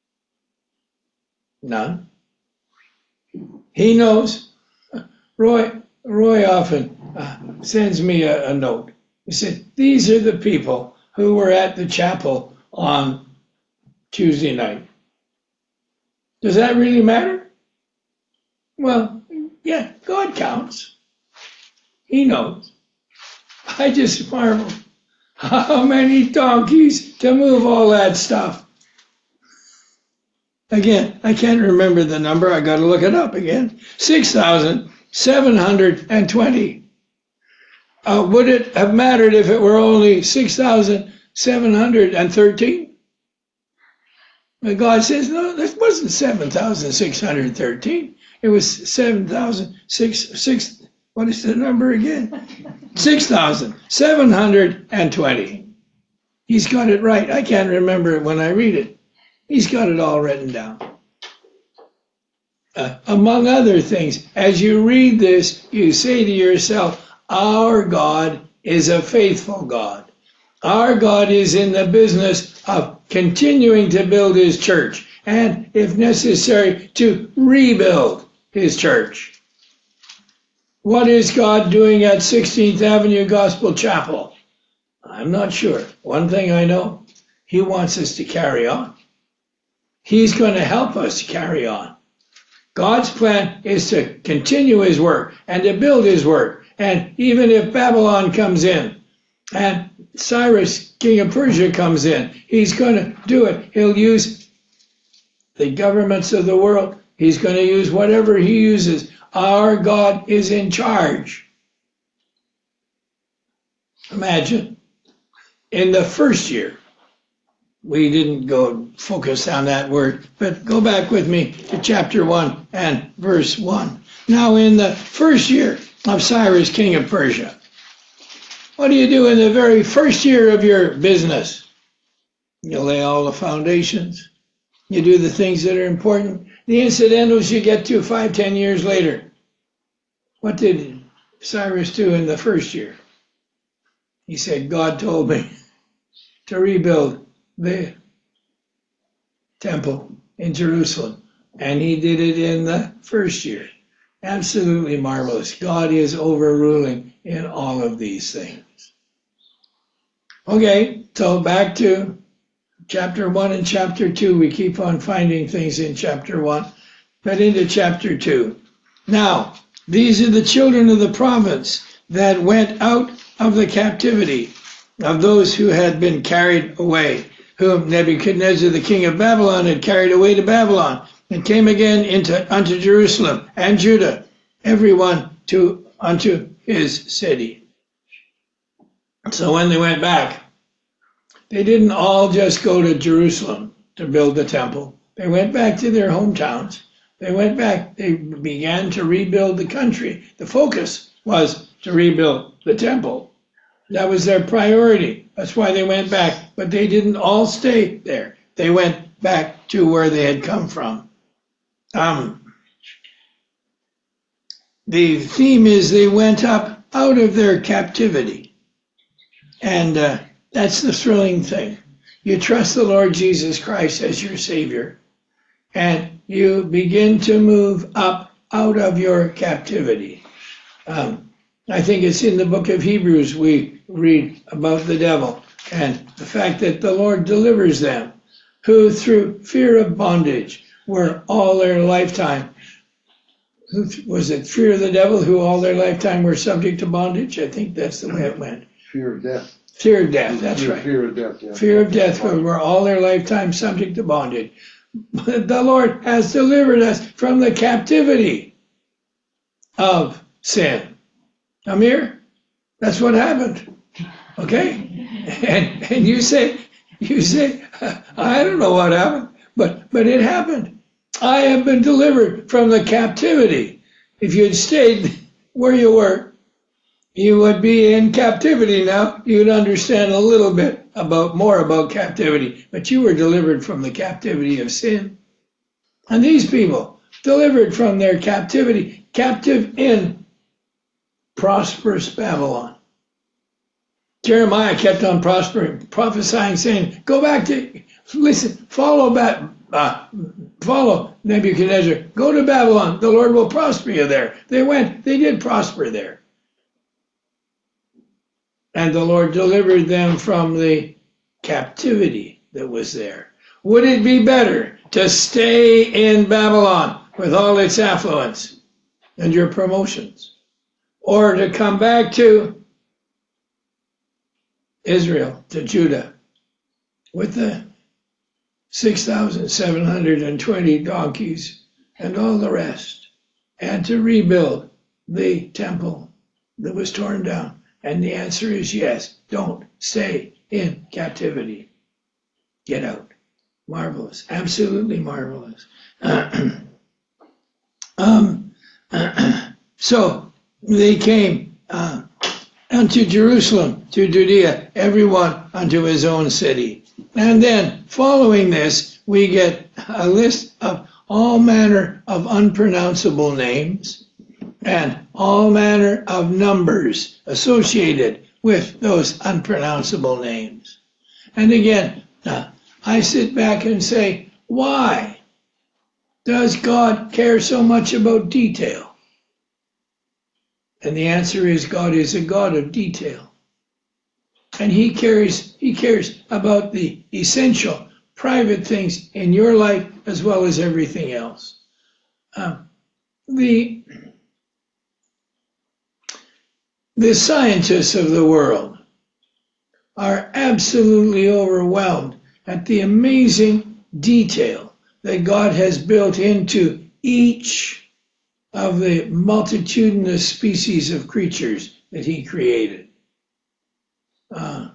None. He knows. Roy, Roy often uh, sends me a, a note. He said, these are the people who were at the chapel on Tuesday night. Does that really matter? Well, yeah, God counts. He knows. I just marvel. How many donkeys to move all that stuff? Again, I can't remember the number. I got to look it up again. six thousand seven hundred twenty. Uh, would it have mattered if it were only six thousand seven hundred thirteen? But God says, no, that wasn't seven thousand six hundred thirteen. It was seven thousand six hundred. What is the number again? six thousand seven hundred twenty. He's got it right. I can't remember it when I read it. He's got it all written down. Uh, among other things, as you read this, you say to yourself, our God is a faithful God. Our God is in the business of continuing to build his church and, if necessary, to rebuild his church. What is God doing at sixteenth Avenue Gospel Chapel? I'm not sure. One thing I know, he wants us to carry on. He's going to help us carry on. God's plan is to continue his work and to build his work. And even if Babylon comes in and Cyrus, king of Persia, comes in, he's going to do it. He'll use the governments of the world. He's going to use whatever he uses. Our God is in charge. Imagine, in the first year, we didn't go focus on that word, but go back with me to chapter one and verse one. Now in the first year of Cyrus, king of Persia, what do you do in the very first year of your business? You lay all the foundations. You do the things that are important. The incidentals you get to five, ten years later. What did Cyrus do in the first year? He said, God told me to rebuild the temple in Jerusalem. And he did it in the first year. Absolutely marvelous. God is overruling in all of these things. Okay, so back to chapter one and chapter two. We keep on finding things in chapter one, but into chapter two. Now, these are the children of the province that went out of the captivity of those who had been carried away, whom Nebuchadnezzar, the king of Babylon, had carried away to Babylon, and came again into unto Jerusalem and Judah, everyone to unto his city. So when they went back, they didn't all just go to Jerusalem to build the temple. They went back to their hometowns They went back, they began to rebuild the country. The focus was to rebuild the temple. That was their priority. That's why they went back. But they didn't all stay there. They went back to where they had come from. Um, the theme is they went up out of their captivity. And uh, that's the thrilling thing. You trust the Lord Jesus Christ as your Savior, and you begin to move up out of your captivity. Um, I think it's in the book of Hebrews we read about the devil and the fact that the Lord delivers them, who through fear of bondage were all their lifetime. Was it fear of the devil who all their lifetime were subject to bondage? I think that's the way it went. Fear of death. Fear of death, that's Fear, right. Fear of death, yeah. Fear of death, who were all their lifetime subject to bondage. But the Lord has delivered us from the captivity of sin. Amir, that's what happened. Okay? And and you say, you say, I don't know what happened, but but it happened. I have been delivered from the captivity. If you had stayed where you were, you would be in captivity now. You'd understand a little bit about more about captivity, but you were delivered from the captivity of sin. And these people, delivered from their captivity, captive in prosperous Babylon. Jeremiah kept on prospering, prophesying, saying, go back to, listen, follow back, uh, follow Nebuchadnezzar, go to Babylon, the Lord will prosper you there. They went, they did prosper there. And the Lord delivered them from the captivity that was there. Would it be better to stay in Babylon with all its affluence and your promotions, or to come back to Israel, to Judah, with the six thousand seven hundred twenty donkeys and all the rest, and to rebuild the temple that was torn down? And the answer is yes. Don't stay in captivity. Get out. Marvelous. Absolutely marvelous. um, so they came uh, unto Jerusalem, to Judea, everyone unto his own city. And then following this, we get a list of all manner of unpronounceable names and all manner of numbers associated with those unpronounceable names. And again, uh, I sit back and say, why does God care so much about detail? And the answer is God is a God of detail. And he cares, he cares about the essential, private things in your life as well as everything else. Uh, the The scientists of the world are absolutely overwhelmed at the amazing detail that God has built into each of the multitudinous species of creatures that he created. Uh,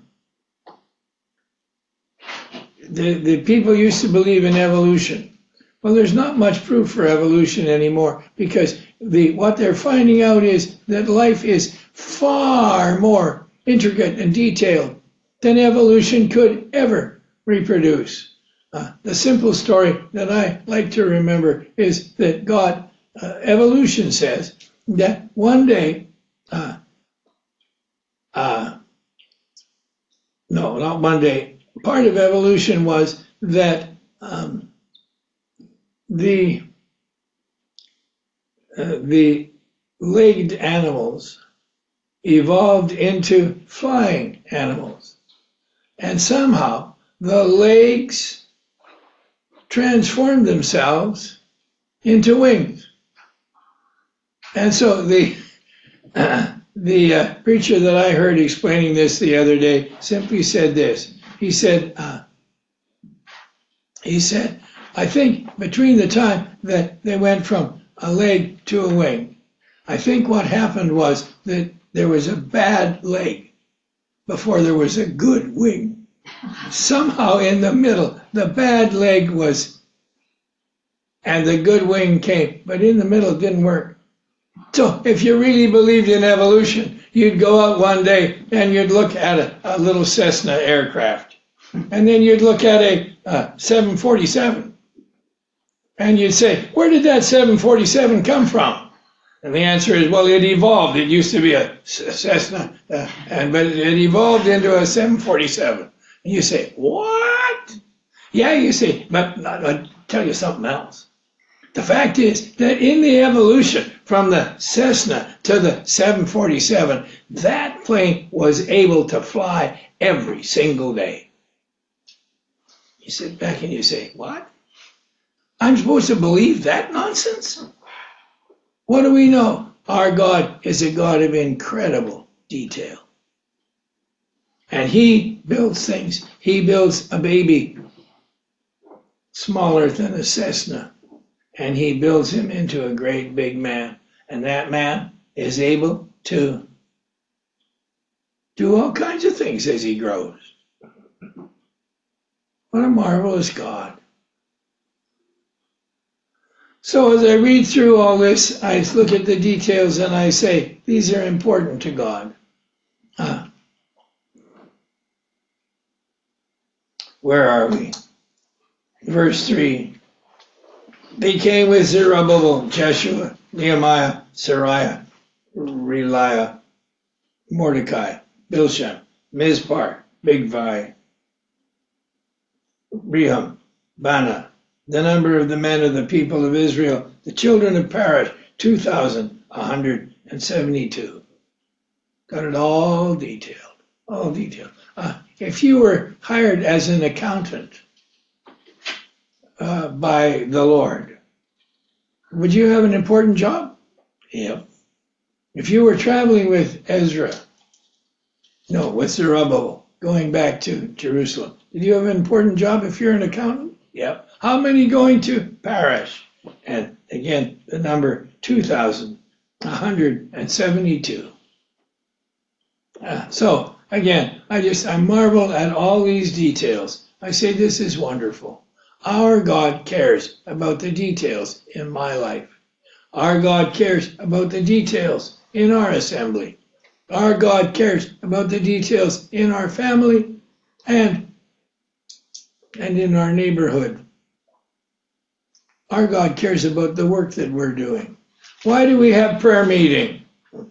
the, the people used to believe in evolution. Well, there's not much proof for evolution anymore, because the what they're finding out is that life is far more intricate and detailed than evolution could ever reproduce. Uh, the simple story that I like to remember is that God, uh, evolution says that one day, uh, uh, no, not one day, part of evolution was that um, the uh, the legged animals evolved into flying animals, and somehow the legs transformed themselves into wings. And so the uh, the uh, preacher that I heard explaining this the other day simply said this. He said, uh, he said, I think between the time that they went from a leg to a wing, I think what happened was that there was a bad leg before there was a good wing. Somehow in the middle, the bad leg was and the good wing came, but in the middle it didn't work. So if you really believed in evolution, you'd go out one day and you'd look at a, a little Cessna aircraft, and then you'd look at a uh, seven forty-seven, and you'd say, where did that seven forty-seven come from? And the answer is, well, it evolved. It used to be a Cessna, uh, and but it evolved into a seven forty-seven. And you say, what? Yeah, you say, but I'll tell you something else. The fact is that in the evolution from the Cessna to the seven forty-seven, that plane was able to fly every single day. You sit back and you say, what? I'm supposed to believe that nonsense? What do we know? Our God is a God of incredible detail. And he builds things. He builds a baby smaller than a Cessna, and he builds him into a great big man. And that man is able to do all kinds of things as he grows. What a marvelous God. So as I read through all this, I look at the details and I say, these are important to God. Uh, where are we? Verse three. They came with Zerubbabel, Jeshua, Nehemiah, Sariah, Reliah, Mordecai, Bilshan, Mizpar, Bigvai, Rehum, Bana, the number of the men of the people of Israel, the children of Parash, two thousand one hundred seventy-two. Got it all detailed, all detailed. Uh, if you were hired as an accountant uh, by the Lord, would you have an important job? Yep. If you were traveling with Ezra, no, with Zerubbabel, going back to Jerusalem, did you have an important job if you're an accountant? Yep. How many going to Parash? And again, the number two thousand one hundred seventy-two. Uh, so again, I just, I marvel at all these details. I say this is wonderful. Our God cares about the details in my life. Our God cares about the details in our assembly. Our God cares about the details in our family and and in our neighborhood. Our God cares about the work that we're doing. Why do we have prayer meeting?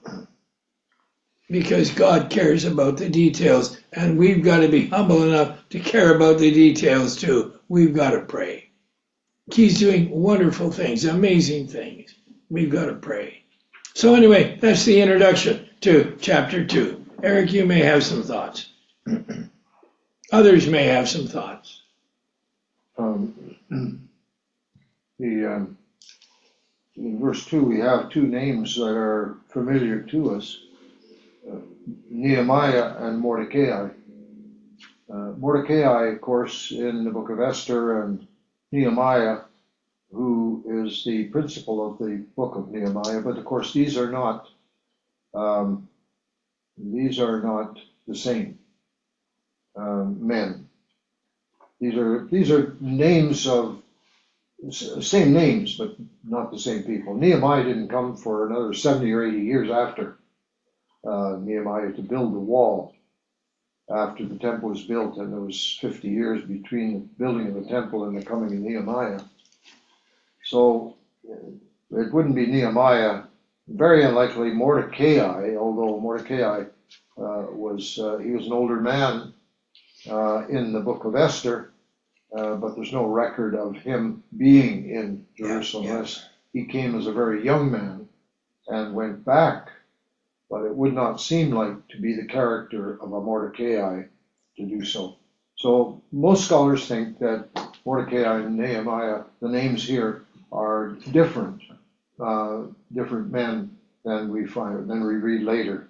Because God cares about the details, and we've got to be humble enough to care about the details too. We've got to pray. He's doing wonderful things, amazing things. We've got to pray. So anyway, that's the introduction to chapter two. Eric, you may have some thoughts. Others may have some thoughts. Um, the um, in verse two, we have two names that are familiar to us: uh, Nehemiah and Mordecai. Uh, Mordecai, of course, in the book of Esther, and Nehemiah, who is the principal of the book of Nehemiah. But of course, these are not um, these are not the same um, men. These are these are names of same names, but not the same people. Nehemiah didn't come for another seventy or eighty years after uh, Nehemiah to build the wall. After the temple was built, and there was fifty years between the building of the temple and the coming of Nehemiah. So it wouldn't be Nehemiah. Very unlikely Mordecai, although Mordecai uh, was uh, he was an older man. Uh, in the book of Esther, uh, but there's no record of him being in Jerusalem. Yeah, yeah. He came as a very young man and went back, but it would not seem like to be the character of a Mordecai to do so. So most scholars think that Mordecai and Nehemiah, the names here, are different, uh, different men than we find, than we read later.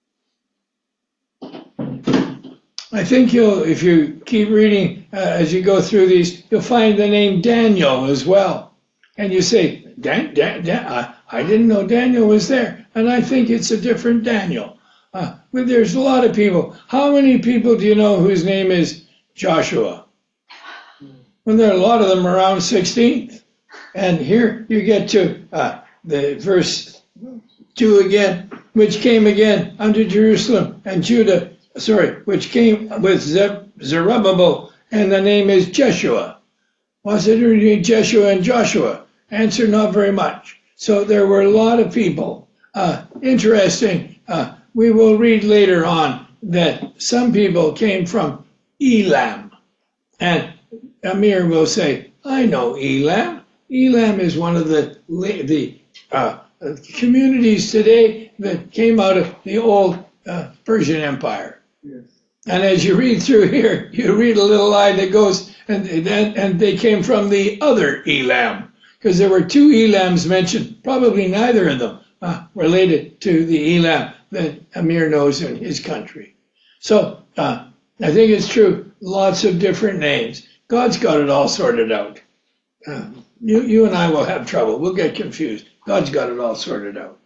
I think you'll, if you keep reading uh, as you go through these, you'll find the name Daniel as well. And you say, Dan, Dan, Dan, I, I didn't know Daniel was there. And I think it's a different Daniel. Uh, but there's a lot of people. How many people do you know whose name is Joshua? Well, there are a lot of them around sixteenth. And here you get to uh, the verse two again, which came again unto Jerusalem and Judah, sorry, which came with Zerubbabel, and the name is Jeshua. Was it really Jeshua and Joshua? Answer, not very much. So there were a lot of people. Uh, interesting. Uh, we will read later on that some people came from Elam. And Amir will say, I know Elam. Elam is one of the, the uh, communities today that came out of the old uh, Persian Empire. Yes. And as you read through here, you read a little line that goes, and, and, and they came from the other Elam, because there were two Elams mentioned, probably neither of them uh, related to the Elam that Amir knows in his country. So uh, I think it's true, lots of different names. God's got it all sorted out. Uh, you, you and I will have trouble. We'll get confused. God's got it all sorted out.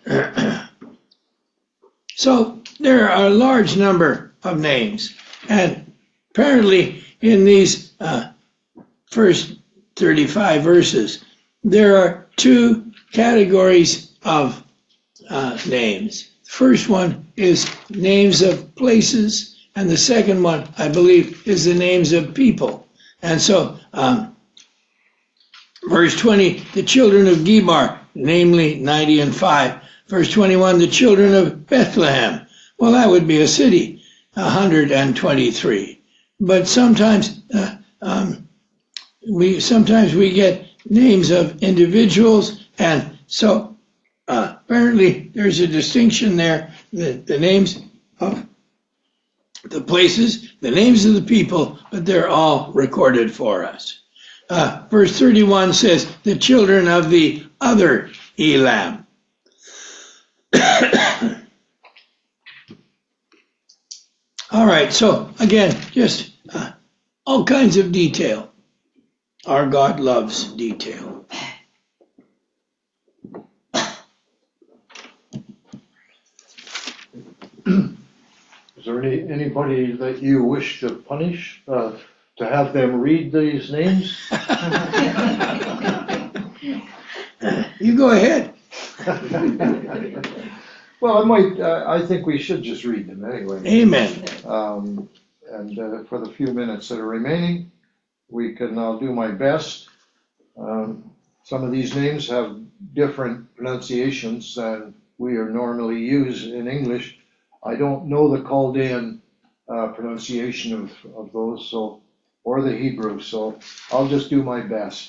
So there are a large number of names. And apparently in these uh, first thirty-five verses, there are two categories of uh, names. The first one is names of places, and the second one, I believe, is the names of people. And so, um, verse twenty, the children of Gebar, namely ninety and five. Verse twenty-one, the children of Bethlehem. Well, that would be a city, one hundred twenty-three. But sometimes, uh, um, we sometimes we get names of individuals, and so uh, apparently there's a distinction there. The, the names of the places, the names of the people, but they're all recorded for us. Uh, verse thirty-one says, the children of the other Elam. All right, so again, just uh, all kinds of detail. Our God loves detail. Is there any, anybody that you wish to punish, uh, to have them read these names? You go ahead. Well, I might, uh, I think we should just read them anyway. Amen. Um, and uh, for the few minutes that are remaining, we can, I'll do my best. Um, some of these names have different pronunciations than we are normally used in English. I don't know the Chaldean uh, pronunciation of, of those, so, or the Hebrew, so I'll just do my best.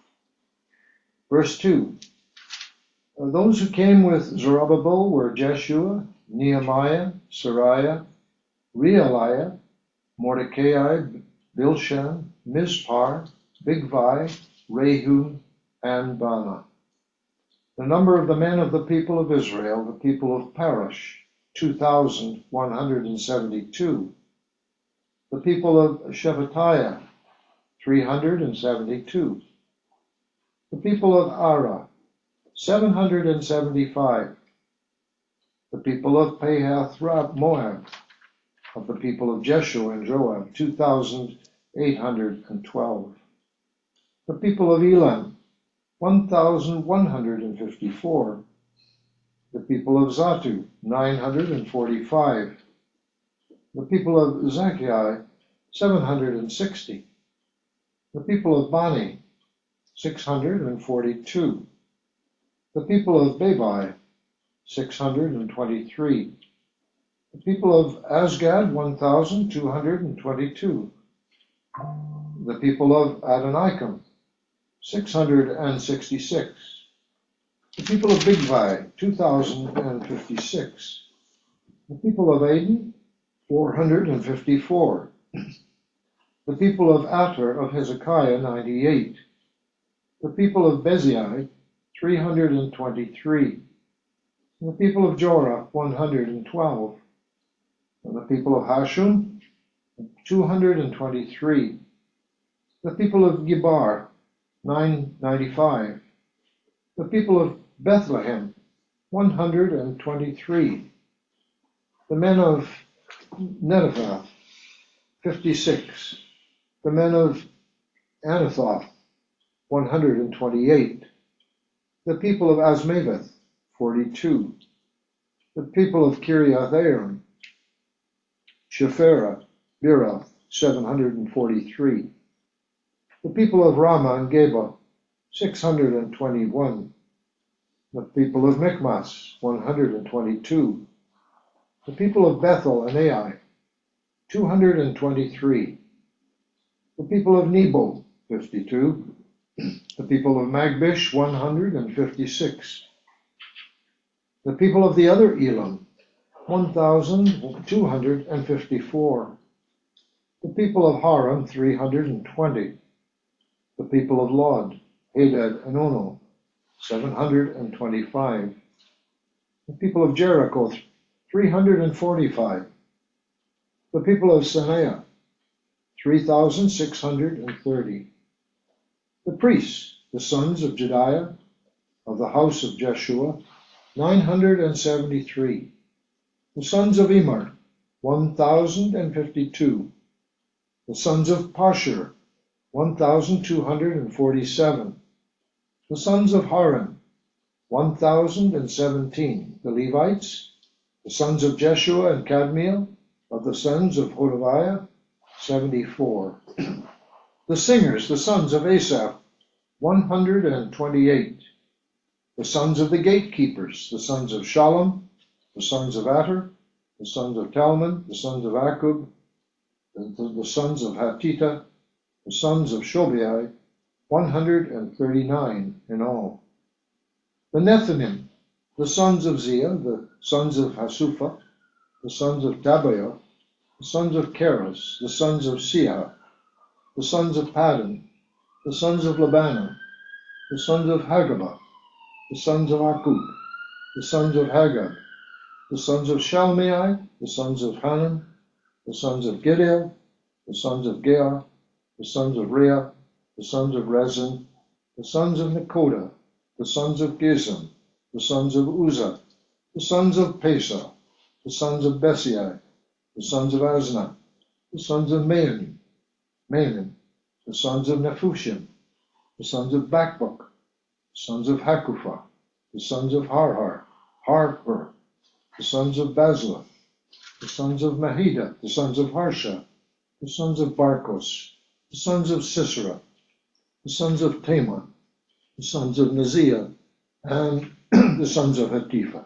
Verse two. Those who came with Zerubbabel were Jeshua, Nehemiah, Sariah, Realiah, Mordecai, Bilshan, Mizpar, Bigvai, Rehum, and Bana. The number of the men of the people of Israel, the people of Parash, two thousand one hundred seventy-two. The people of Shephatiah, three hundred seventy-two. The people of Ara, seven hundred seventy-five. The people of Pahath Moab, of the people of Jeshua and Joab, two thousand eight hundred twelve. The people of Elam, one thousand one hundred fifty-four. The people of Zatu, nine hundred forty-five. The people of Zakai, seven hundred sixty. The people of Bani, six hundred forty-two. The people of Bebai, six hundred twenty-three. The people of Asgad, one thousand two hundred twenty-two. The people of Adonikam, six hundred sixty-six. The people of Bigvai, two thousand fifty-six. The people of Aden, four hundred fifty-four. The people of Ater of Hezekiah, ninety-eight. The people of Bezai, three hundred twenty-three. The people of Jorah, one hundred twelve. And the people of Hashum, two hundred twenty-three. The people of Gibar, nine hundred ninety-five. The people of Bethlehem, one hundred twenty-three. The men of Netophath, fifty-six. The men of Anathoth, one hundred twenty-eight. The people of Azmaveth, forty-two. The people of Kiriath-Aaron, Shephera, Birath, seven hundred forty-three. The people of Ramah and Geba, six hundred twenty-one. The people of Michmas, one hundred twenty-two. The people of Bethel and Ai, two hundred twenty-three. The people of Nebo, fifty-two. The people of Magbish, one hundred fifty-six. The people of the other Elam, one thousand two hundred fifty-four. The people of Haram, three hundred twenty. The people of Lod, Hadad and Ono, seven hundred twenty-five. The people of Jericho, three hundred forty-five. The people of Sanaa, three thousand six hundred thirty. The priests, the sons of Jediah, of the house of Jeshua, nine hundred seventy-three. The sons of Immer, one thousand fifty-two. The sons of Pashur, one thousand two hundred forty-seven. The sons of Haran, one thousand seventeen. The Levites, the sons of Jeshua and Kadmiel, of the sons of Hodaviah, seventy-four. The singers, the sons of Asaph, one hundred twenty-eight. The sons of the gatekeepers, the sons of Shalom, the sons of Ater, the sons of Talmon, the sons of Akub, the, the sons of Hatita, the sons of Shobai, one hundred thirty-nine in all. The Nethinim, the sons of Zia, the sons of Hasupha, the sons of Tabaoth, the sons of Keros, the sons of Siah, the sons of Paddan, the sons of Labana, the sons of Hagabah, the sons of Akub, the sons of Hagab, the sons of Shalmai, the sons of Hanan, the sons of Gideon, the sons of Geah, the sons of Reah, the sons of Rezin, the sons of Nekoda, the sons of Gizim, the sons of Uzzah, the sons of Pesah, the sons of Besai, the sons of Asna, the sons of Maanim, Maanim, the sons of Nephushim, the sons of Bakbuk, the sons of Hakupha, the sons of Harhar, Harpur, the sons of Bazluth, the sons of Mahida, the sons of Harsha, the sons of Barkos, the sons of Sisera, the sons of Taman, the sons of Naziah, and the sons of Hatipha.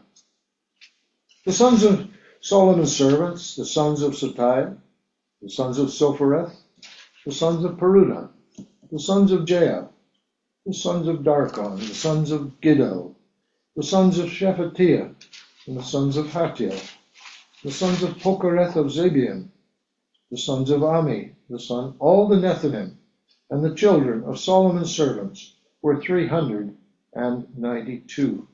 The sons of Solomon's servants, the sons of Satiah, the sons of Sophereth, the sons of Peruda, the sons of Jael, the sons of Darkon, the sons of Giddel, the sons of Shephatiah, and the sons of Hatiel, the sons of Pokereth of Zabian, the sons of Ami, the son, all the Nethinim, and the children of Solomon's servants were three hundred ninety-two.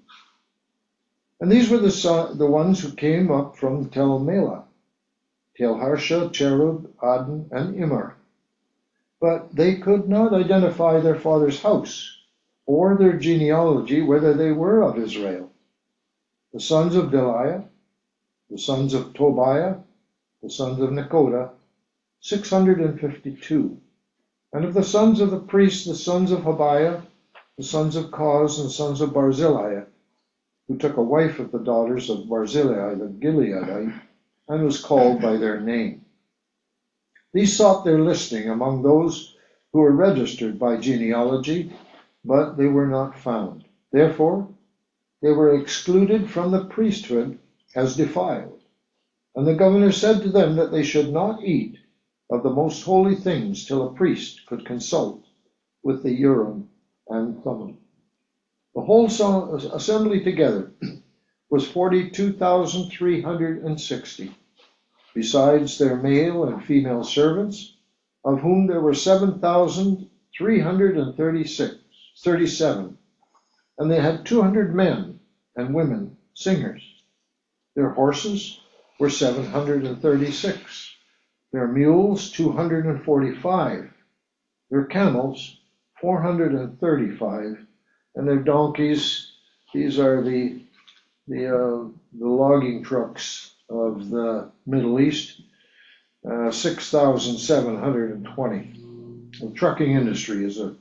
And these were the, son, the ones who came up from Tel Melah, Tel Harsha, Cherub, Adin, and Immer. But they could not identify their father's house or their genealogy, whether they were of Israel. The sons of Deliah, the sons of Tobiah, the sons of Nekoda, six hundred fifty-two. And of the sons of the priests, the sons of Habiah, the sons of Koz, and the sons of Barzillai, who took a wife of the daughters of Barzillai the Gileadite, and was called by their name. These sought their listing among those who were registered by genealogy, but they were not found. Therefore, they were excluded from the priesthood as defiled. And the governor said to them that they should not eat of the most holy things till a priest could consult with the Urim and Thummim. The whole assembly together was forty-two thousand three hundred sixty, besides their male and female servants, of whom there were seven thousand three hundred thirty-seven, and they had two hundred men and women singers. Their horses were seven hundred thirty-six, their mules two hundred forty-five, their camels four hundred thirty-five, and their donkeys, these are the the, uh, the logging trucks of the Middle East, uh, six thousand seven hundred twenty. The trucking industry is a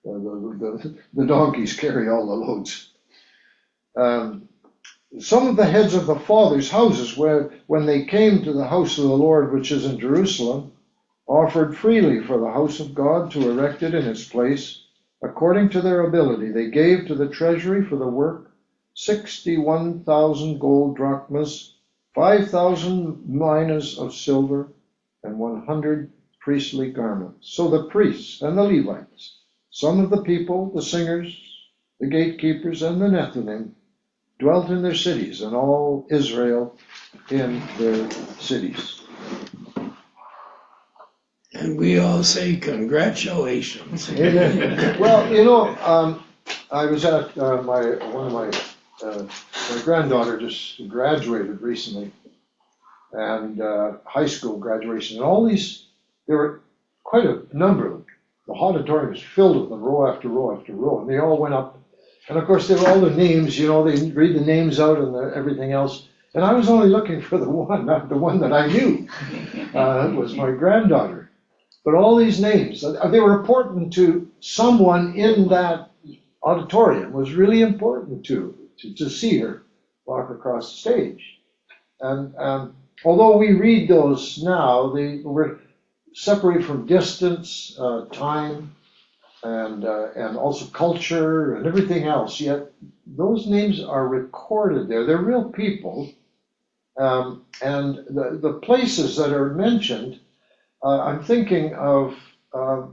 the, the, the donkeys carry all the loads. Um, some of the heads of the fathers' houses, where, when they came to the house of the Lord, which is in Jerusalem, offered freely for the house of God to erect it in its place, according to their ability. They gave to the treasury for the work sixty-one thousand gold drachmas, five thousand minas of silver, and one hundred priestly garments. So the priests and the Levites, some of the people, the singers, the gatekeepers, and the Nethinim, dwelt in their cities, and all Israel in their cities. And we all say congratulations. Amen. Well, you know, um, I was at uh, my one of my uh, my granddaughter just graduated recently, and uh, high school graduation, and all these, there were quite a number of them. The auditorium was filled with them, row after row after row, and they all went up. And of course, they were all the names, you know, they read the names out and the, everything else. And I was only looking for the one, not the one that I knew. Uh, it was my granddaughter. But all these names, uh, they were important to someone in that auditorium. It was really important to, to, to see her walk across the stage. And um, although we read those now, they were separated from distance, uh, time, and uh, and also culture and everything else, yet those names are recorded there. They're real people. Um, and the, the places that are mentioned, uh, I'm thinking of uh,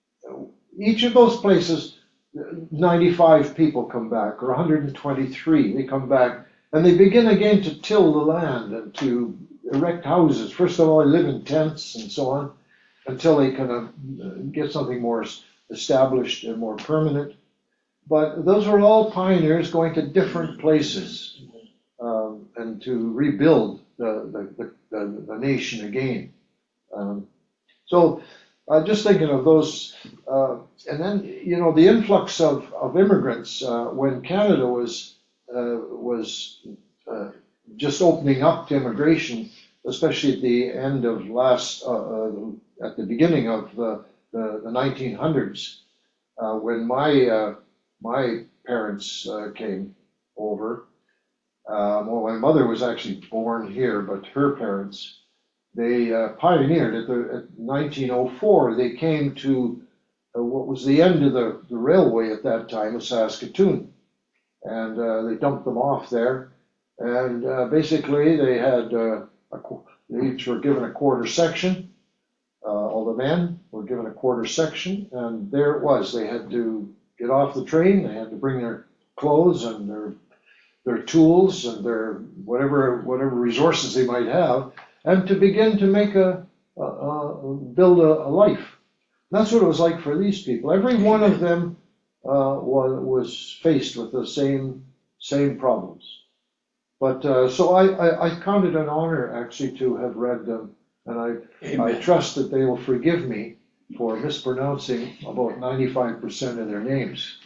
each of those places, ninety-five people come back, or one hundred twenty-three, they come back, and they begin again to till the land and to erect houses. First of all, they live in tents and so on, until they kind of get something more established and more permanent. But those are all pioneers going to different places um, and to rebuild the, the, the, the nation again. Um, so uh, just thinking of those, uh, and then, you know, the influx of, of immigrants uh, when Canada was, uh, was uh, just opening up to immigration, especially at the end of last, uh, uh, at the beginning of the The, the nineteen hundreds, uh, when my uh, my parents uh, came over. Um, well, my mother was actually born here, but her parents, they uh, pioneered at, the, at nineteen oh four. They came to uh, what was the end of the, the railway at that time of Saskatoon, and uh, they dumped them off there. And uh, basically, they had uh, a, they each were given a quarter section. Uh, all the men were given a quarter section, and there it was. They had to get off the train. They had to bring their clothes and their their tools and their whatever whatever resources they might have, and to begin to make a, a, a build a, a life. And that's what it was like for these people. Every one of them uh, was was faced with the same same problems. But uh, so I, I I count it an honor actually to have read them. And I, I trust that they will forgive me for mispronouncing about ninety-five percent of their names.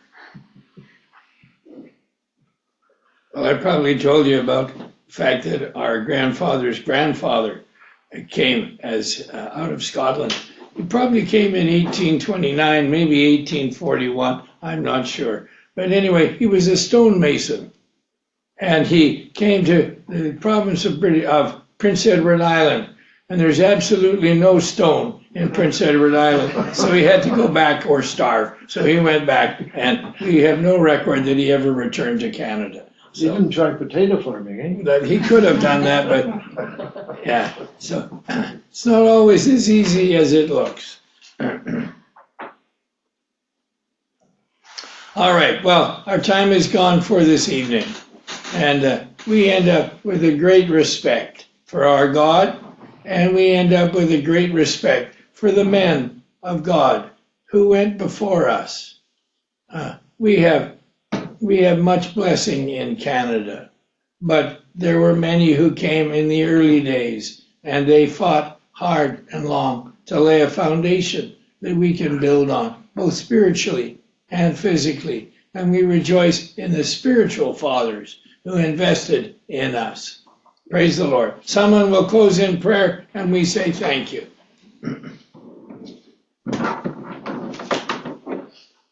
Well, I probably told you about the fact that our grandfather's grandfather came as uh, out of Scotland. He probably came in eighteen twenty-nine, maybe eighteen forty-one, I'm not sure. But anyway, he was a stonemason. And he came to the province of, British, of Prince Edward Island. And there's absolutely no stone in Prince Edward Island. So he had to go back or starve. So he went back, and we have no record that he ever returned to Canada. So, he didn't try potato farming, eh? That he could have done that, but yeah. So it's not always as easy as it looks. All right, well, our time is gone for this evening. And uh, we end up with a great respect for our God. And we end up with a great respect for the men of God who went before us. Uh, we have we have much blessing in Canada, but there were many who came in the early days, and they fought hard and long to lay a foundation that we can build on, both spiritually and physically. And we rejoice in the spiritual fathers who invested in us. Praise the Lord. Someone will close in prayer, and we say thank you.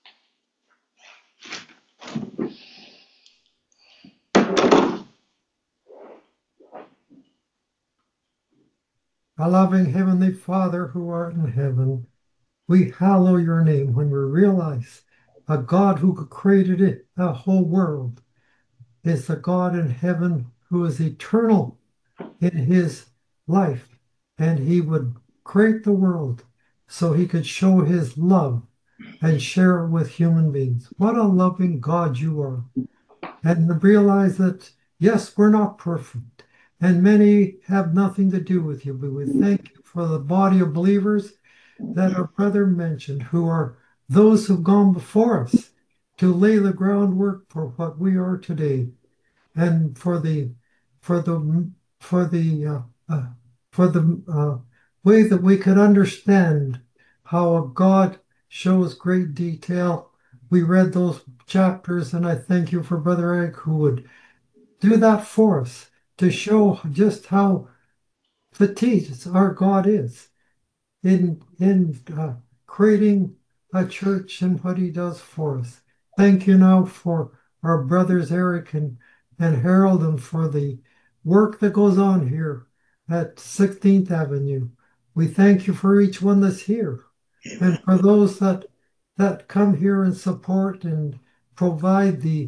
Our loving Heavenly Father who art in heaven, we hallow your name when we realize a God who created it, the whole world is the God in heaven who is eternal in his life, and he would create the world so he could show his love and share it with human beings. What a loving God you are. And realize that, yes, we're not perfect, and many have nothing to do with you, but we thank you for the body of believers that our brother mentioned, who are those who've gone before us to lay the groundwork for what we are today, and for the for the for the uh, uh, for the uh, way that we could understand how a God shows great detail. We read those chapters, and I thank you for Brother Eric who would do that for us to show just how petite our God is in in uh, creating a church and what he does for us. Thank you now for our brothers Eric and, and Harold and for the work that goes on here at sixteenth Avenue. We thank you for each one that's here and for those that that come here and support and provide the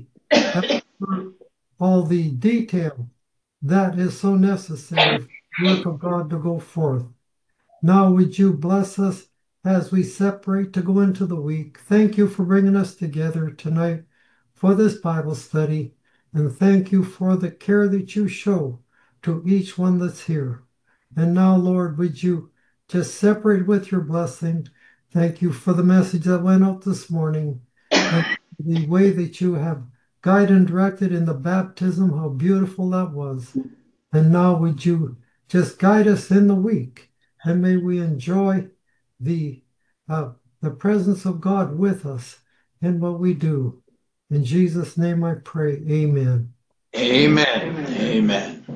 all the detail that is so necessary for the work of God to go forth. Now would you bless us as we separate to go into the week. Thank you for bringing us together tonight for this Bible study, and thank you for the care that you show to each one that's here. And now, Lord, would you just separate with your blessing? Thank you for the message that went out this morning and the way that you have guided and directed in the baptism, how beautiful that was. And now would you just guide us in the week, and may we enjoy the uh, the presence of God with us in what we do. In Jesus' name I pray, amen. Amen. Amen.